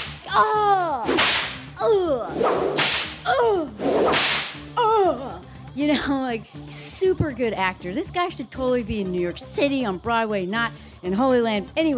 oh, oh, oh, oh. You know, like super good actor. This guy should totally be in New York City on Broadway, not in Holy Land. Anyway,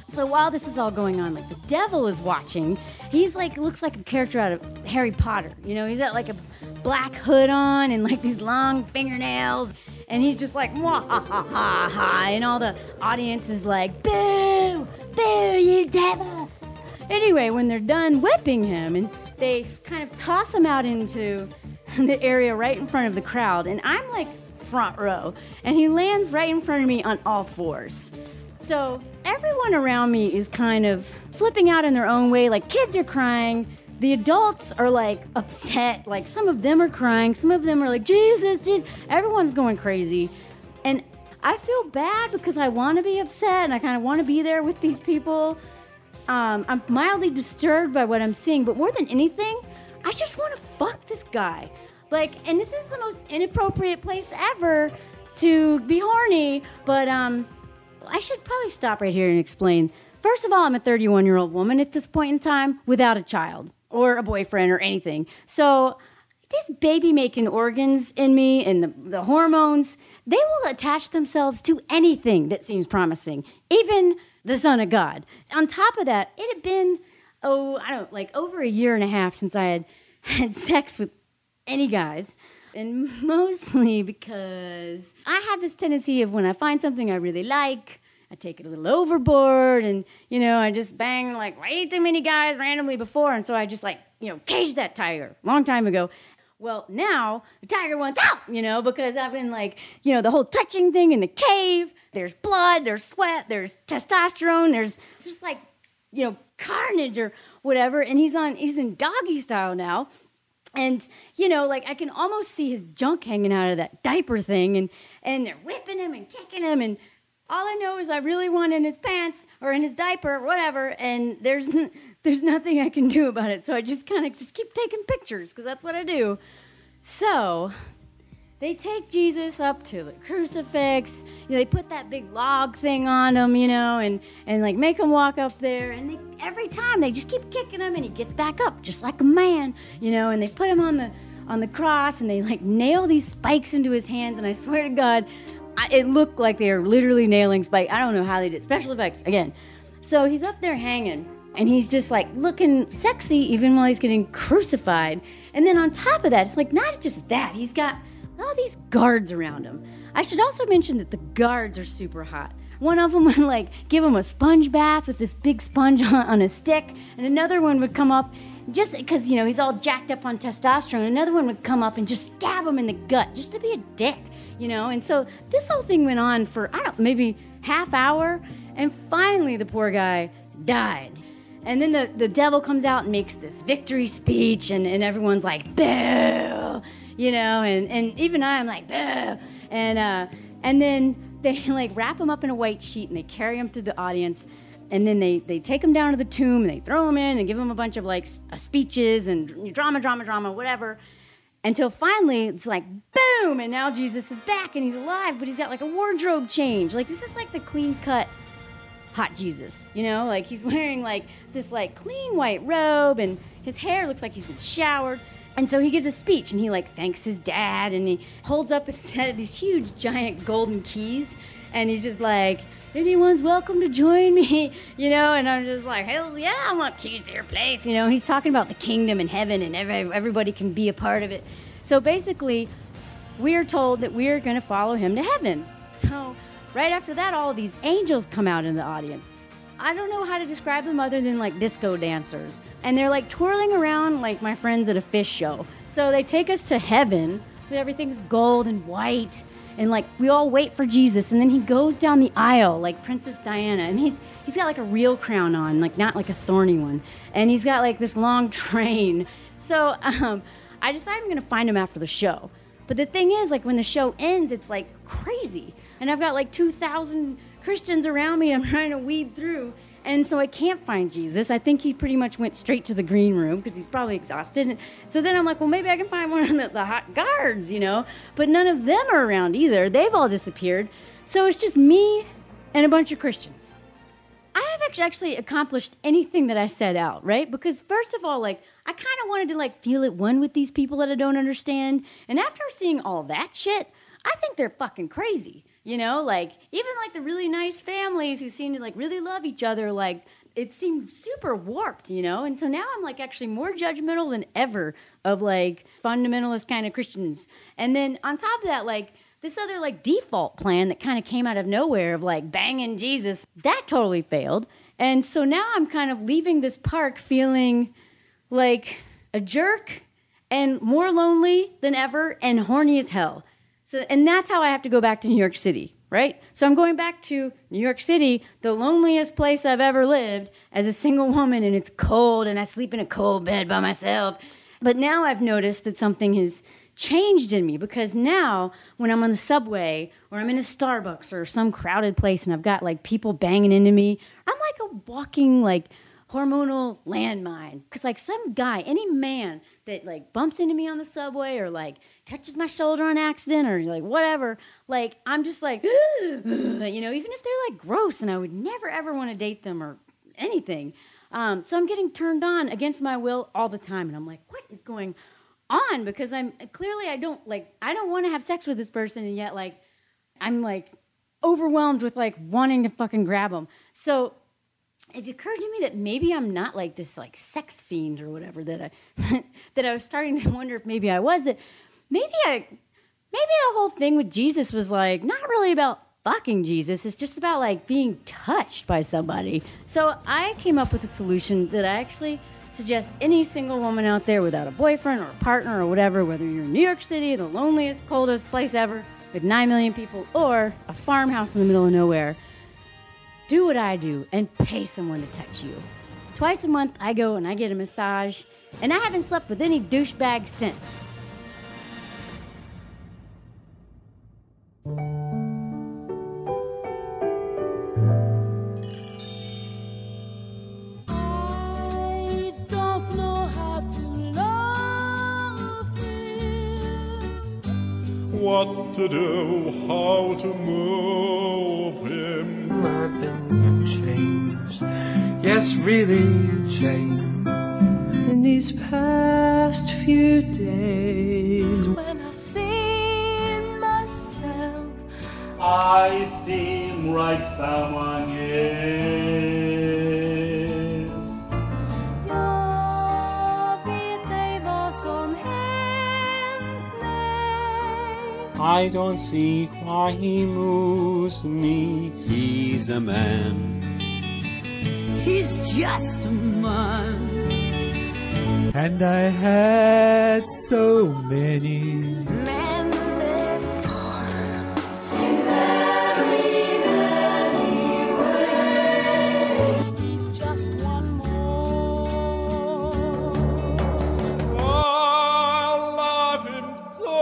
So while this is all going on, like the devil is watching. He's like, looks like a character out of Harry Potter. You know, he's got like a black hood on and like these long fingernails. And he's just like, wah ha ha ha ha. And all the audience is like, boo, boo, you devil. Anyway, when they're done whipping him, and they kind of toss him out into the area right in front of the crowd. And I'm like front row. And he lands right in front of me on all fours. So everyone around me is kind of flipping out in their own way. Like, kids are crying. The adults are, like, upset. Like, some of them are crying. Some of them are like, Jesus, Jesus. Everyone's going crazy. And I feel bad because I want to be upset and I kind of want to be there with these people. Um, I'm mildly disturbed by what I'm seeing. But more than anything, I just want to fuck this guy. Like, and this is the most inappropriate place ever to be horny. But, um... I should probably stop right here and explain. First of all, I'm a thirty-one-year-old woman at this point in time without a child or a boyfriend or anything. So these baby-making organs in me and the, the hormones, they will attach themselves to anything that seems promising, even the Son of God. On top of that, it had been, oh, I don't know, like over a year and a half since I had had sex with any guys. And mostly because I have this tendency of when I find something I really like, I take it a little overboard, and, you know, I just bang, like, way too many guys randomly before, and so I just, like, you know, caged that tiger a long time ago. Well, now the tiger wants out, you know, because I've been, like, you know, the whole touching thing in the cave. There's blood, there's sweat, there's testosterone, there's just, like, you know, carnage or whatever, and he's on, he's in doggy style now. And, you know, like, I can almost see his junk hanging out of that diaper thing, and, and they're whipping him and kicking him, and all I know is I really want in his pants or in his diaper or whatever, and there's there's nothing I can do about it, so I just kind of just keep taking pictures, because that's what I do. So they take Jesus up to the crucifix. You know, they put that big log thing on him, you know, and, and like make him walk up there. And they, every time they just keep kicking him, and he gets back up just like a man, you know. And they put him on the on the cross, and they like nail these spikes into his hands. And I swear to God, I, it looked like they were literally nailing spikes. I don't know how they did special effects again. So he's up there hanging, and he's just like looking sexy even while he's getting crucified. And then on top of that, it's like not just that, he's got all these guards around him. I should also mention that the guards are super hot. One of them would like give him a sponge bath with this big sponge on, on a stick, and another one would come up just because, you know, he's all jacked up on testosterone. Another one would come up and just stab him in the gut just to be a dick, you know. And so this whole thing went on for, I don't know, maybe half hour, and finally the poor guy died. And then the, the devil comes out and makes this victory speech, and, and everyone's like, boo, you know, and, and even I am like, boo. And, uh, and then they like wrap him up in a white sheet, and they carry him through the audience, and then they, they take him down to the tomb, and they throw him in and give him a bunch of like uh, speeches and drama, drama, drama, whatever, until finally it's like, boom, and now Jesus is back, and he's alive, but he's got like a wardrobe change. Like, this is like the clean-cut hot Jesus, you know, like he's wearing like this like clean white robe, and his hair looks like he's been showered. And so he gives a speech, and he like thanks his dad, and he holds up a set of these huge giant golden keys, and he's just like, anyone's welcome to join me, you know. And I'm just like, hell yeah, I want keys to your place, you know. And he's talking about the kingdom and heaven, and every, everybody can be a part of it. So basically, we're told that we're going to follow him to heaven. So right after that, all of these angels come out in the audience. I don't know how to describe them other than like disco dancers. And they're like twirling around like my friends at a fish show. So they take us to heaven, but everything's gold and white. And like we all wait for Jesus. And then he goes down the aisle like Princess Diana. And he's he's got like a real crown on, like not like a thorny one. And he's got like this long train. So um, I decided I'm going to find him after the show. But the thing is, like when the show ends, it's like crazy. And I've got like two thousand Christians around me I'm trying to weed through. And so I can't find Jesus. I think he pretty much went straight to the green room because he's probably exhausted. And so then I'm like, well, maybe I can find one of the, the hot guards, you know. But none of them are around either. They've all disappeared. So it's just me and a bunch of Christians. I haven't actually accomplished anything that I set out, right? Because first of all, like, I kind of wanted to like feel at one with these people that I don't understand. And after seeing all that shit, I think they're fucking crazy. You know, like, even like the really nice families who seem to like really love each other, like, it seemed super warped, you know? And so now I'm like actually more judgmental than ever of like fundamentalist kind of Christians. And then on top of that, like, this other like default plan that kind of came out of nowhere of like banging Jesus, that totally failed. And so now I'm kind of leaving this park feeling like a jerk and more lonely than ever and horny as hell. So, and that's how I have to go back to New York City, right? So I'm going back to New York City, the loneliest place I've ever lived as a single woman, and it's cold, and I sleep in a cold bed by myself. But now I've noticed that something has changed in me, because now when I'm on the subway or I'm in a Starbucks or some crowded place and I've got like people banging into me, I'm like a walking like hormonal landmine. Because like some guy, any man that like bumps into me on the subway or like touches my shoulder on accident or like whatever, like I'm just like, you know, even if they're like gross and I would never ever want to date them or anything. Um, so I'm getting turned on against my will all the time. And I'm like, what is going on? Because I'm clearly I don't like, I don't want to have sex with this person. And yet like, I'm like overwhelmed with like wanting to fucking grab them. So it occurred to me that maybe I'm not like this like sex fiend or whatever that I that I was starting to wonder if maybe I was it. Maybe I maybe the whole thing with Jesus was like not really about fucking Jesus. It's just about like being touched by somebody. So I came up with a solution that I actually suggest any single woman out there without a boyfriend or a partner or whatever, whether you're in New York City, the loneliest, coldest place ever with nine million people, or a farmhouse in the middle of nowhere, do what I do and pay someone to touch you. Twice a month, I go and I get a massage, and I haven't slept with any douchebag since. I don't know how to love him. What to do, how to move him. I've been changed, yes, really changed. In these past few days, When I've seen myself, I seem like someone else. jag vet ej vad som hänt mig. I don't see why he moves me. He's a man. He's just a man. and I had so many. Men before. In very many ways. He's just one more. I love him so.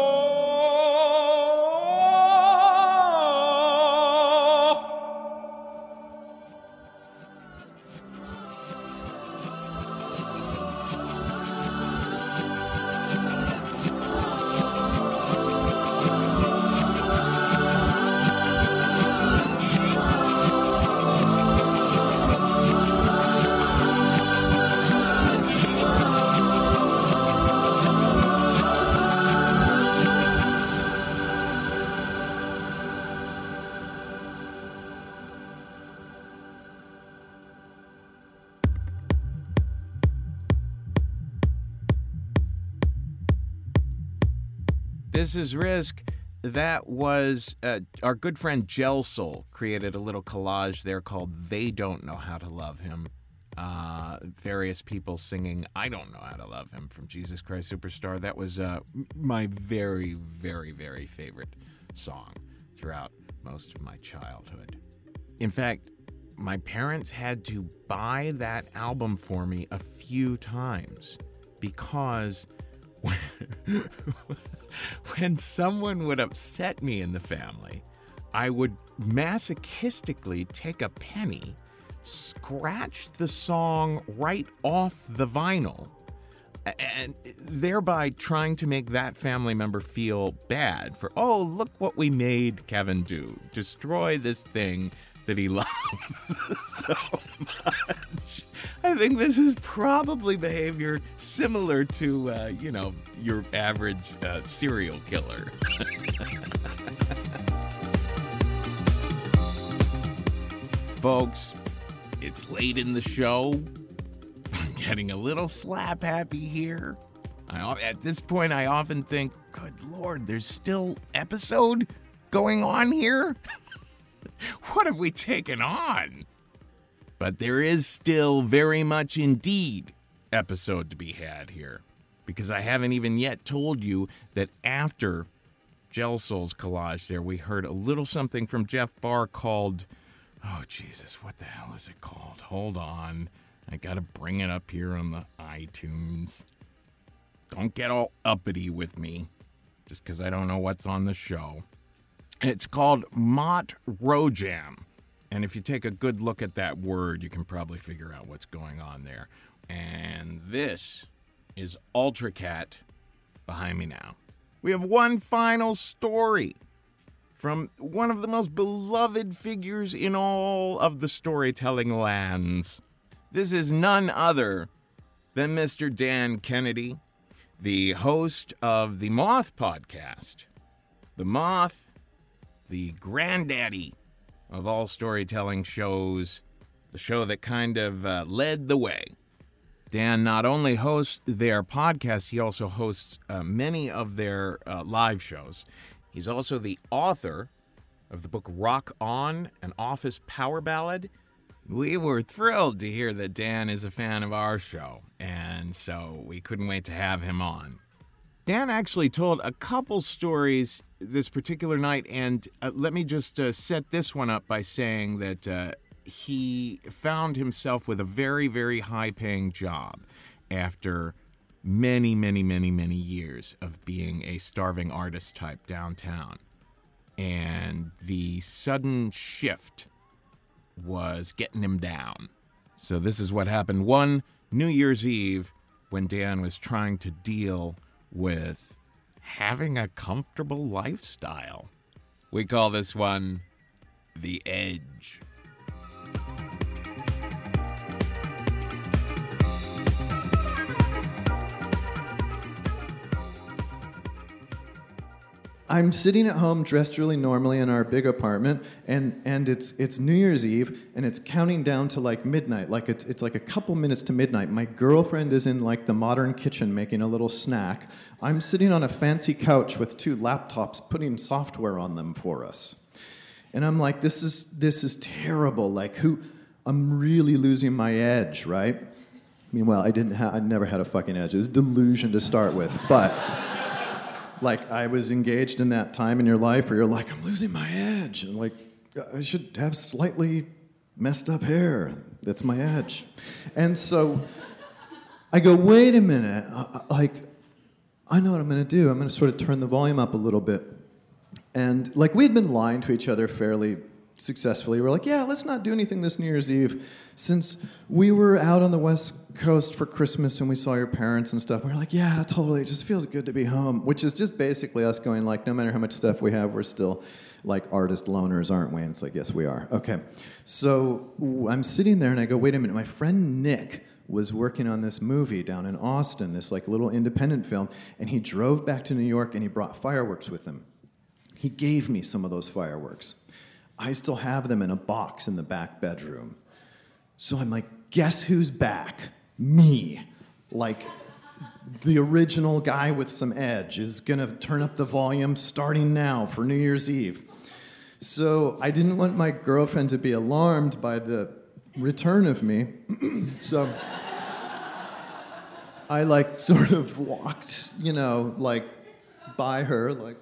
This is Risk. That was uh, our good friend Gel Soul created a little collage there called They Don't Know How to Love Him. Uh, various people singing I Don't Know How to Love Him from Jesus Christ Superstar. That was uh, my very, very, very favorite song throughout most of my childhood. In fact, my parents had to buy that album for me a few times because when, when someone would upset me in the family, I would masochistically take a penny, scratch the song right off the vinyl, and thereby trying to make that family member feel bad for, oh, look what we made Kevin do. Destroy this thing that he loves so much. I think this is probably behavior similar to, uh, you know, your average uh, serial killer. folks. It's late in the show. I'm getting a little slap happy here. I, at this point, I often think, good Lord, there's still episode going on here? What have we taken on? But there is still very much indeed episode to be had here, because I haven't even yet told you that after Gel Souls collage there, we heard a little something from Jeff Barr called, oh Jesus, what the hell is it called? Hold on, I gotta bring it up here on the iTunes. Don't get all uppity with me just because I don't know what's on the show. It's called Mott Rojam. And if you take a good look at that word, you can probably figure out what's going on there. And this is UltraCat behind me now. We have one final story from one of the most beloved figures in all of the storytelling lands. This is none other than Mister Dan Kennedy, the host of the Moth podcast. The Moth, the granddaddy of all storytelling shows, the show that kind of uh, led the way. Dan not only hosts their podcast, he also hosts uh, many of their uh, live shows. He's also the author of the book Rock On, an office power ballad. We were thrilled to hear that Dan is a fan of our show, and so we couldn't wait to have him on. Dan actually told a couple stories this particular night, and uh, let me just uh, set this one up by saying that uh, he found himself with a very, very high-paying job after many, many, many, many years of being a starving artist type downtown. And the sudden shift was getting him down. So this is what happened one New Year's Eve when Dan was trying to deal with having a comfortable lifestyle. We call this one The Edge. I'm sitting at home dressed really normally in our big apartment, and, and it's it's New Year's Eve, and it's counting down to like midnight. Like it's it's like a couple minutes to midnight. My girlfriend is in like the modern kitchen making a little snack. I'm sitting on a fancy couch with two laptops putting software on them for us. And I'm like, this is this is terrible. Like who I'm really losing my edge, right? Meanwhile, I didn't ha- I never had a fucking edge. It was delusion to start with, but like, I was engaged in that time in your life where you're like, I'm losing my edge. And like, I should have slightly messed up hair. That's my edge. And so I go, wait a minute. I, like, I know what I'm going to do. I'm going to sort of turn the volume up a little bit. And like, we'd been lying to each other fairly successfully. We're like, yeah, let's not do anything this New Year's Eve. Since we were out on the West Coast for Christmas and we saw your parents and stuff, we we're like, yeah, totally, it just feels good to be home. Which is just basically us going like, no matter how much stuff we have, we're still like artist loners, aren't we? And it's like, yes, we are. Okay. So I'm sitting there and I go, wait a minute, my friend Nick was working on this movie down in Austin, this like little independent film, and he drove back to New York and he brought fireworks with him. He gave me some of those fireworks. I still have them in a box in the back bedroom. So I'm like, guess who's back? Me. Like, the original guy with some edge is gonna turn up the volume starting now for New Year's Eve. So I didn't want my girlfriend to be alarmed by the return of me. So I like sort of walked, you know, like by her, like,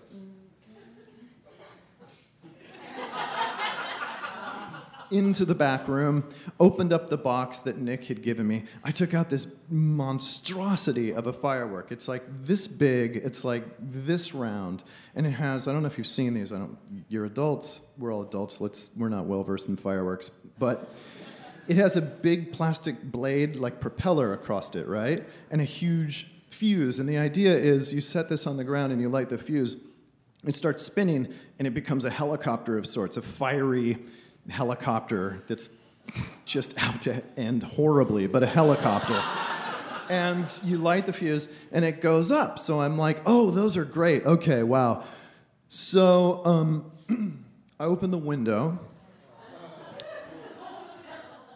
into the back room, opened up the box that Nick had given me. I took out this monstrosity of a firework. It's like this big, it's like this round, and it has, I don't know if you've seen these, I don't, you're adults, we're all adults, let's, we're not well-versed in fireworks, but it has a big plastic blade, like propeller across it, right? And a huge fuse, and the idea is you set this on the ground and you light the fuse, it starts spinning, and it becomes a helicopter of sorts, a fiery helicopter that's just out to end horribly, but a helicopter. And you light the fuse, and it goes up. So I'm like, oh, those are great. Okay, wow. So um, I open the window.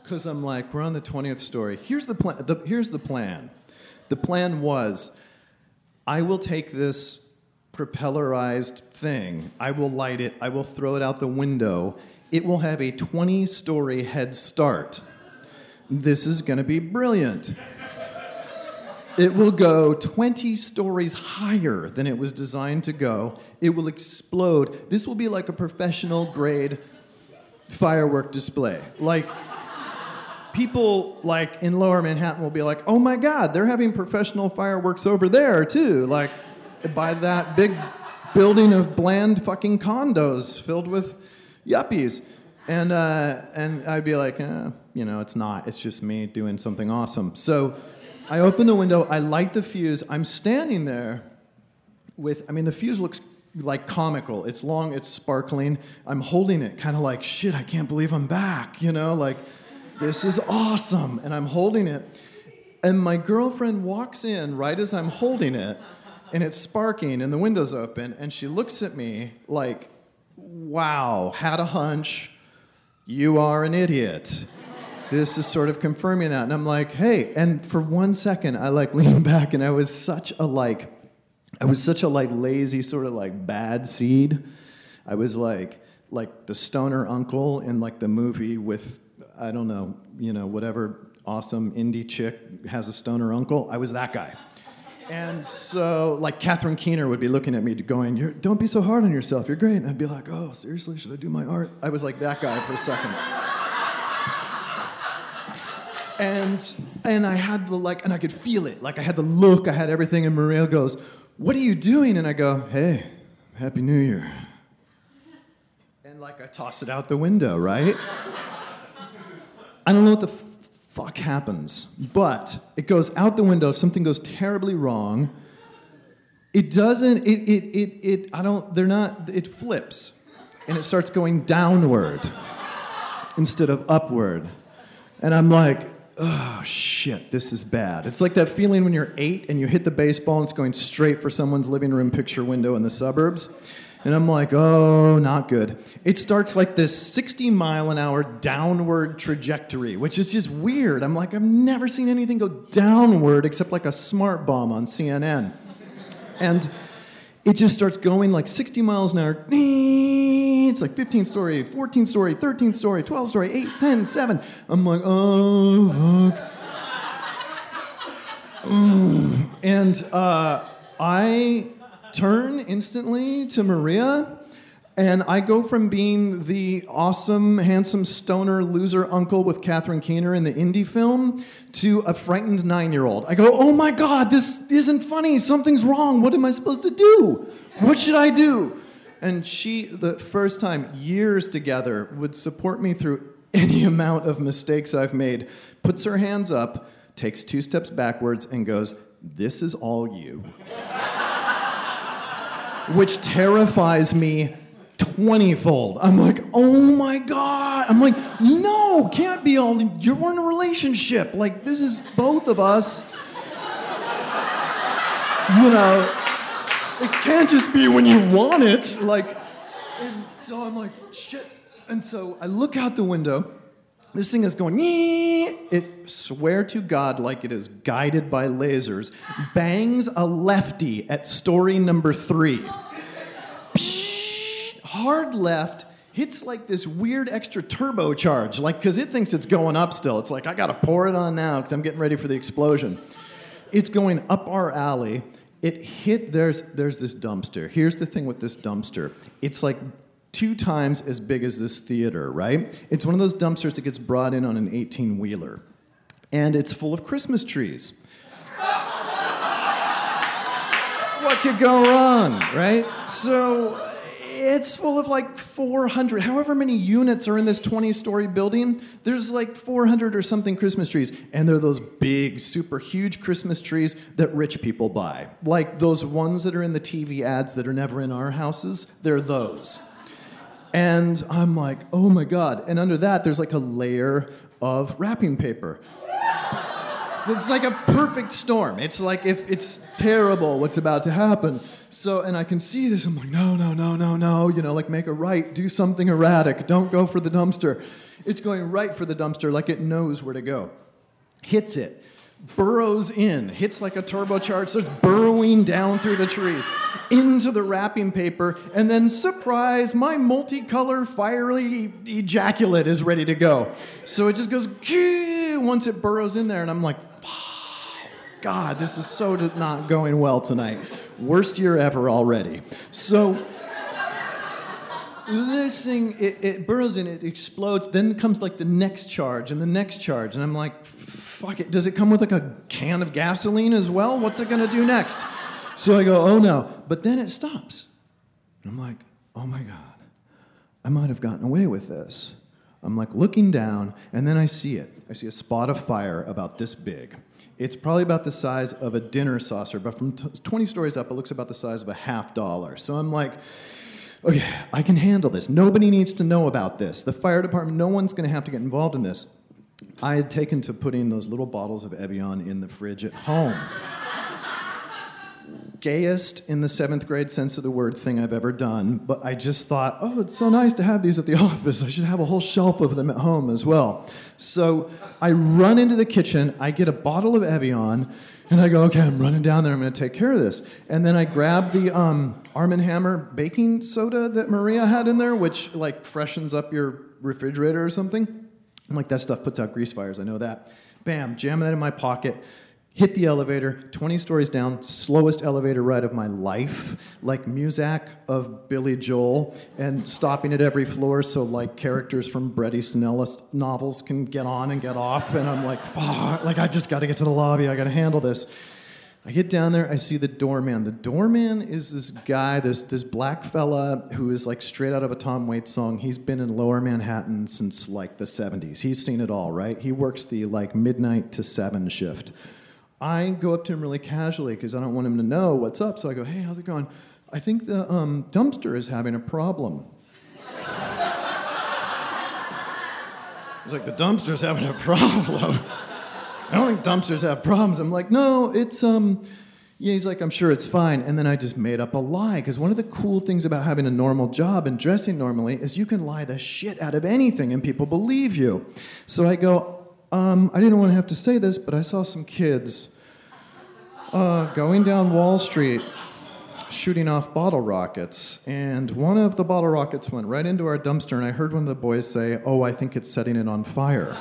because I'm like, we're on the twentieth story. Here's the plan. The, here's the plan. The plan was, I will take this propellerized thing. I will light it. I will throw it out the window. It will have a twenty-story head start. This is going to be brilliant. It will go twenty stories higher than it was designed to go. It will explode. This will be like a professional grade firework display. Like, people like in Lower Manhattan will be like, oh my God, they're having professional fireworks over there too. Like, by that big building of bland fucking condos filled with yuppies. And, uh, and I'd be like, eh, you know, it's not. It's just me doing something awesome. So I open the window, I light the fuse, I'm standing there with, I mean, the fuse looks like comical. It's long, it's sparkling. I'm holding it kind of like, shit, I can't believe I'm back, you know, like, this is awesome. And I'm holding it. And my girlfriend walks in right as I'm holding it, and it's sparking, and the window's open, and she looks at me like, wow, had a hunch, you are an idiot. This is sort of confirming that. And I'm like, hey, and for one second, I like leaned back, and I was such a like, I was such a like lazy sort of like bad seed. I was like, like the stoner uncle in like the movie with, I don't know, you know, whatever awesome indie chick has a stoner uncle. I was that guy. And so, like, Catherine Keener would be looking at me going, You're, don't be so hard on yourself, you're great. And I'd be like, oh, seriously, should I do my art? I was like that guy for a second. And and I had the, like, and I could feel it. Like, I had the look, I had everything, and Maria goes, what are you doing? And I go, hey, Happy New Year. And, like, I toss it out the window, right? I don't know what the fuck happens, but it goes out the window. If something goes terribly wrong, it doesn't, it, it, it, it, I don't, they're not, it flips, and it starts going downward instead of upward. And I'm like, oh, shit, this is bad. It's like that feeling when you're eight and you hit the baseball and it's going straight for someone's living room picture window in the suburbs. And I'm like, oh, not good. It starts like this sixty mile an hour downward trajectory, which is just weird. I'm like, I've never seen anything go downward except like a smart bomb on C N N. And it just starts going like sixty miles an hour. It's like fifteen story, fourteen story, thirteen story, twelve story, eight, ten, seven. I'm like, oh, fuck. Mm. And uh, I turn instantly to Maria, and I go from being the awesome, handsome stoner loser uncle with Catherine Keener in the indie film to a frightened nine-year-old. I go, oh my God, this isn't funny. Something's wrong. What am I supposed to do? What should I do? And she, the first time, years together, would support me through any amount of mistakes I've made, puts her hands up, takes two steps backwards, and goes, this is all you. Which terrifies me twenty-fold. I'm like, oh my God. I'm like, no, can't be all, you're in a relationship. Like, this is both of us. You know, it can't just be when you want it. Like, and so I'm like, shit. And so I look out the window. This thing is going, it, swear to God, like it is guided by lasers, bangs a lefty at story number three. Psh, hard left, hits like this weird extra turbocharge, like, because it thinks it's going up still. It's like, I gotta pour it on now because I'm getting ready for the explosion. It's going up our alley. It hit, there's, there's this dumpster. Here's the thing with this dumpster. It's like two times as big as this theater, right? It's one of those dumpsters that gets brought in on an eighteen-wheeler. And it's full of Christmas trees. What could go wrong, right? So it's full of like four hundred, however many units are in this twenty-story building, there's like four hundred or something Christmas trees. And they're those big, super huge Christmas trees that rich people buy. Like those ones that are in the T V ads that are never in our houses, they're those. And I'm like, oh my God. And under that, there's like a layer of wrapping paper. It's like a perfect storm. It's like if it's terrible what's about to happen. So, and I can see this. I'm like, no, no, no, no, no. You know, like make a right. Do something erratic. Don't go for the dumpster. It's going right for the dumpster like it knows where to go. Hits it. Burrows in. Hits like a turbocharged. Starts burrowing down through the trees. Into the wrapping paper. And then, surprise, my multicolored fiery ejaculate is ready to go. So it just goes, once it burrows in there. And I'm like, God, this is so not going well tonight. Worst year ever already. So this thing, it, it burrows in, it explodes, then comes like the next charge and the next charge. And I'm like, fuck it, does it come with like a can of gasoline as well? What's it gonna do next? So I go, oh no. But then it stops. And I'm like, oh my God, I might have gotten away with this. I'm like looking down, and then I see it. I see a spot of fire about this big. It's probably about the size of a dinner saucer, but from t- twenty stories up, it looks about the size of a half dollar. So I'm like, okay, I can handle this. Nobody needs to know about this. The fire department, no one's going to have to get involved in this. I had taken to putting those little bottles of Evian in the fridge at home. Gayest in the seventh grade sense of the word thing I've ever done, but I just thought, oh, it's so nice to have these at the office. I should have a whole shelf of them at home as well. So I run into the kitchen, I get a bottle of Evian, and I go, okay, I'm running down there, I'm gonna take care of this. And then I grab the um, Arm and Hammer baking soda that Maria had in there, which like freshens up your refrigerator or something. I'm like, that stuff puts out grease fires, I know that. Bam, jam that in my pocket. Hit the elevator, twenty stories down, slowest elevator ride of my life, like Muzak of Billy Joel, and stopping at every floor so like characters from Bret Easton Ellis novels can get on and get off, and I'm like, fuck, like I just gotta get to the lobby, I gotta handle this. I get down there, I see the doorman. The doorman is this guy, this this black fella who is like straight out of a Tom Waits song. He's been in Lower Manhattan since like the seventies. He's seen it all, right? He works the like midnight to seven shift. I go up to him really casually because I don't want him to know what's up. So I go, hey, how's it going? I think the um, dumpster is having a problem. He's like, the dumpster's having a problem? I don't think dumpsters have problems. I'm like, no, it's, um, yeah, he's like, I'm sure it's fine. And then I just made up a lie because one of the cool things about having a normal job and dressing normally is you can lie the shit out of anything and people believe you. So I go, um, I didn't want to have to say this, but I saw some kids Uh, going down Wall Street, shooting off bottle rockets, and one of the bottle rockets went right into our dumpster, and I heard one of the boys say, oh, I think it's setting it on fire.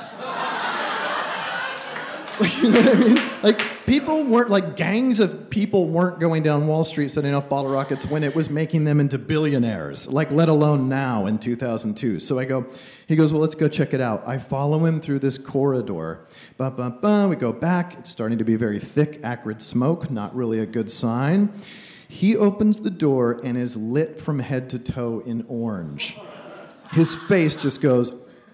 You know what I mean? Like, people weren't, like, gangs of people weren't going down Wall Street setting off bottle rockets when it was making them into billionaires, like, let alone now in two thousand two. So I go, he goes, well, let's go check it out. I follow him through this corridor. Ba, ba, ba. We go back. It's starting to be very thick, acrid smoke, not really a good sign. He opens the door and is lit from head to toe in orange. His face just goes...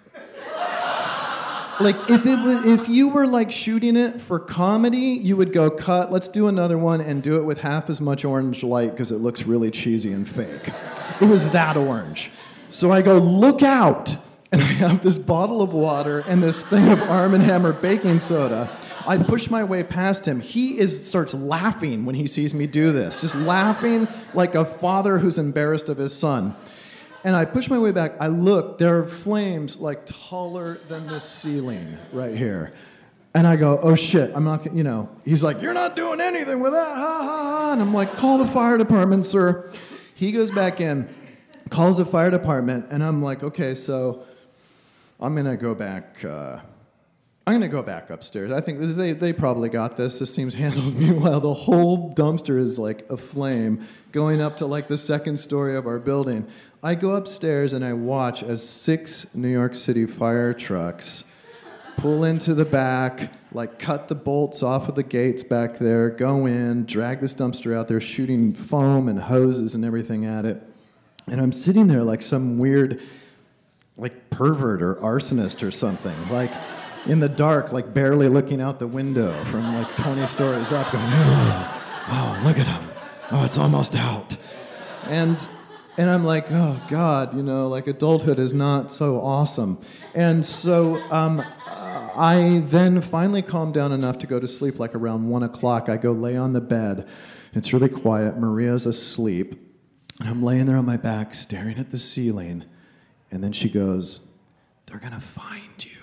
Like, if it was, if you were, like, shooting it for comedy, you would go, cut, let's do another one and do it with half as much orange light because it looks really cheesy and fake. It was that orange. So I go, look out! And I have this bottle of water and this thing of Arm and Hammer baking soda. I push my way past him. He is starts laughing when he sees me do this, just laughing like a father who's embarrassed of his son. And I push my way back. I look. There are flames like taller than the ceiling right here. And I go, oh shit, I'm not, you know. He's like, you're not doing anything with that, ha ha ha. And I'm like, call the fire department, sir. He goes back in, calls the fire department, and I'm like, okay, so I'm gonna go back. Uh, I'm gonna go back upstairs. I think this, they they probably got this. This seems handled meanwhile. The whole dumpster is like aflame, going up to like the second story of our building. I go upstairs and I watch as six New York City fire trucks pull into the back, like cut the bolts off of the gates back there, go in, drag this dumpster out there, shooting foam and hoses and everything at it. And I'm sitting there like some weird, like pervert or arsonist or something, like in the dark, like barely looking out the window from like twenty stories up, going, oh, oh look at him. Oh, it's almost out. And... And I'm like, oh, God, you know, like adulthood is not so awesome. And so um, uh, I then finally calmed down enough to go to sleep, like around one o'clock. I go lay on the bed. It's really quiet. Maria's asleep. And I'm laying there on my back, staring at the ceiling. And then she goes, "They're going to find you."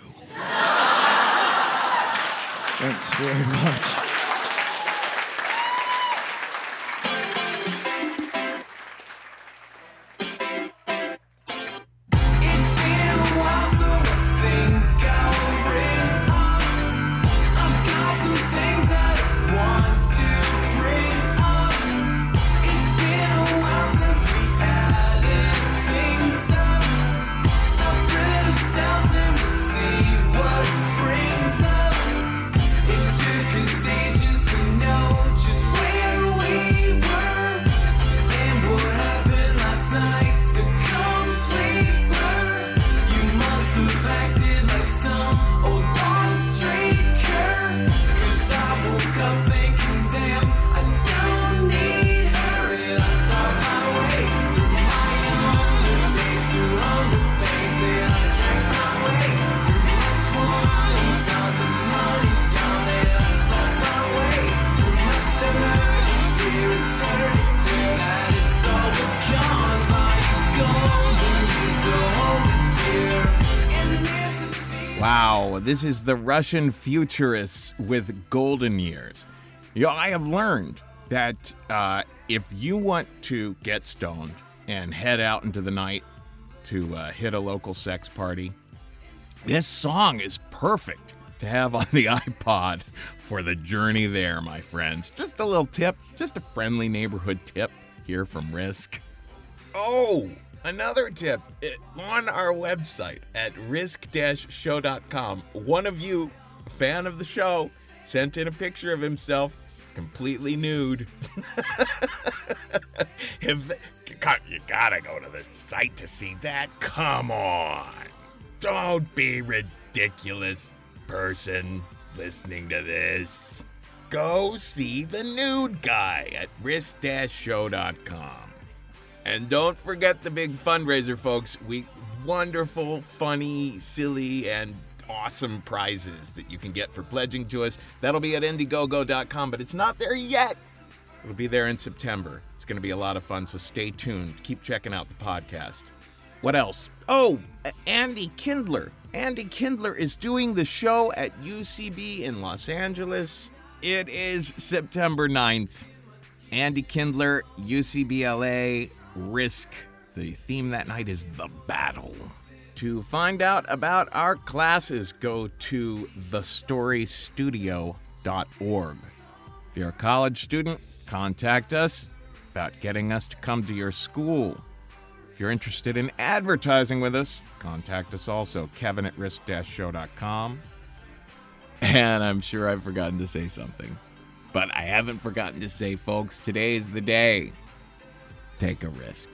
Thanks very much. Wow, this is the Russian Futurists with Golden Years. You know, I have learned that uh, if you want to get stoned and head out into the night to uh, hit a local sex party, this song is perfect to have on the iPod for the journey there, my friends. Just a little tip, just a friendly neighborhood tip here from Risk. Oh, another tip, it, on our website at risk dash show dot com, one of you, a fan of the show, sent in a picture of himself completely nude. if, you gotta go to the site to see that. Come on. Don't be ridiculous, person listening to this. Go see the nude guy at risk dash show dot com. And don't forget the big fundraiser, folks. We wonderful, funny, silly, and awesome prizes that you can get for pledging to us. That'll be at indiegogo dot com, but it's not there yet. It'll be there in September. It's going to be a lot of fun, so stay tuned. Keep checking out the podcast. What else? Oh, Andy Kindler. Andy Kindler is doing the show at U C B in Los Angeles. It is September ninth. Andy Kindler, U C B L A, Risk. The theme that night is The Battle. To find out about our classes, go to the story studio dot org. If you're a college student, contact us about getting us to come to your school. If you're interested in advertising with us, contact us also, Kevin at risk dash show dot com. And I'm sure I've forgotten to say something. But I haven't forgotten to say, folks, today is the day. Take a risk.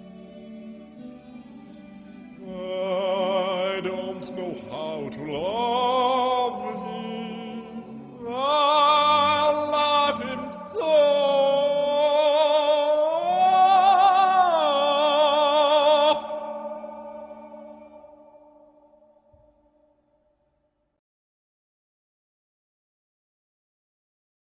I don't know how to love.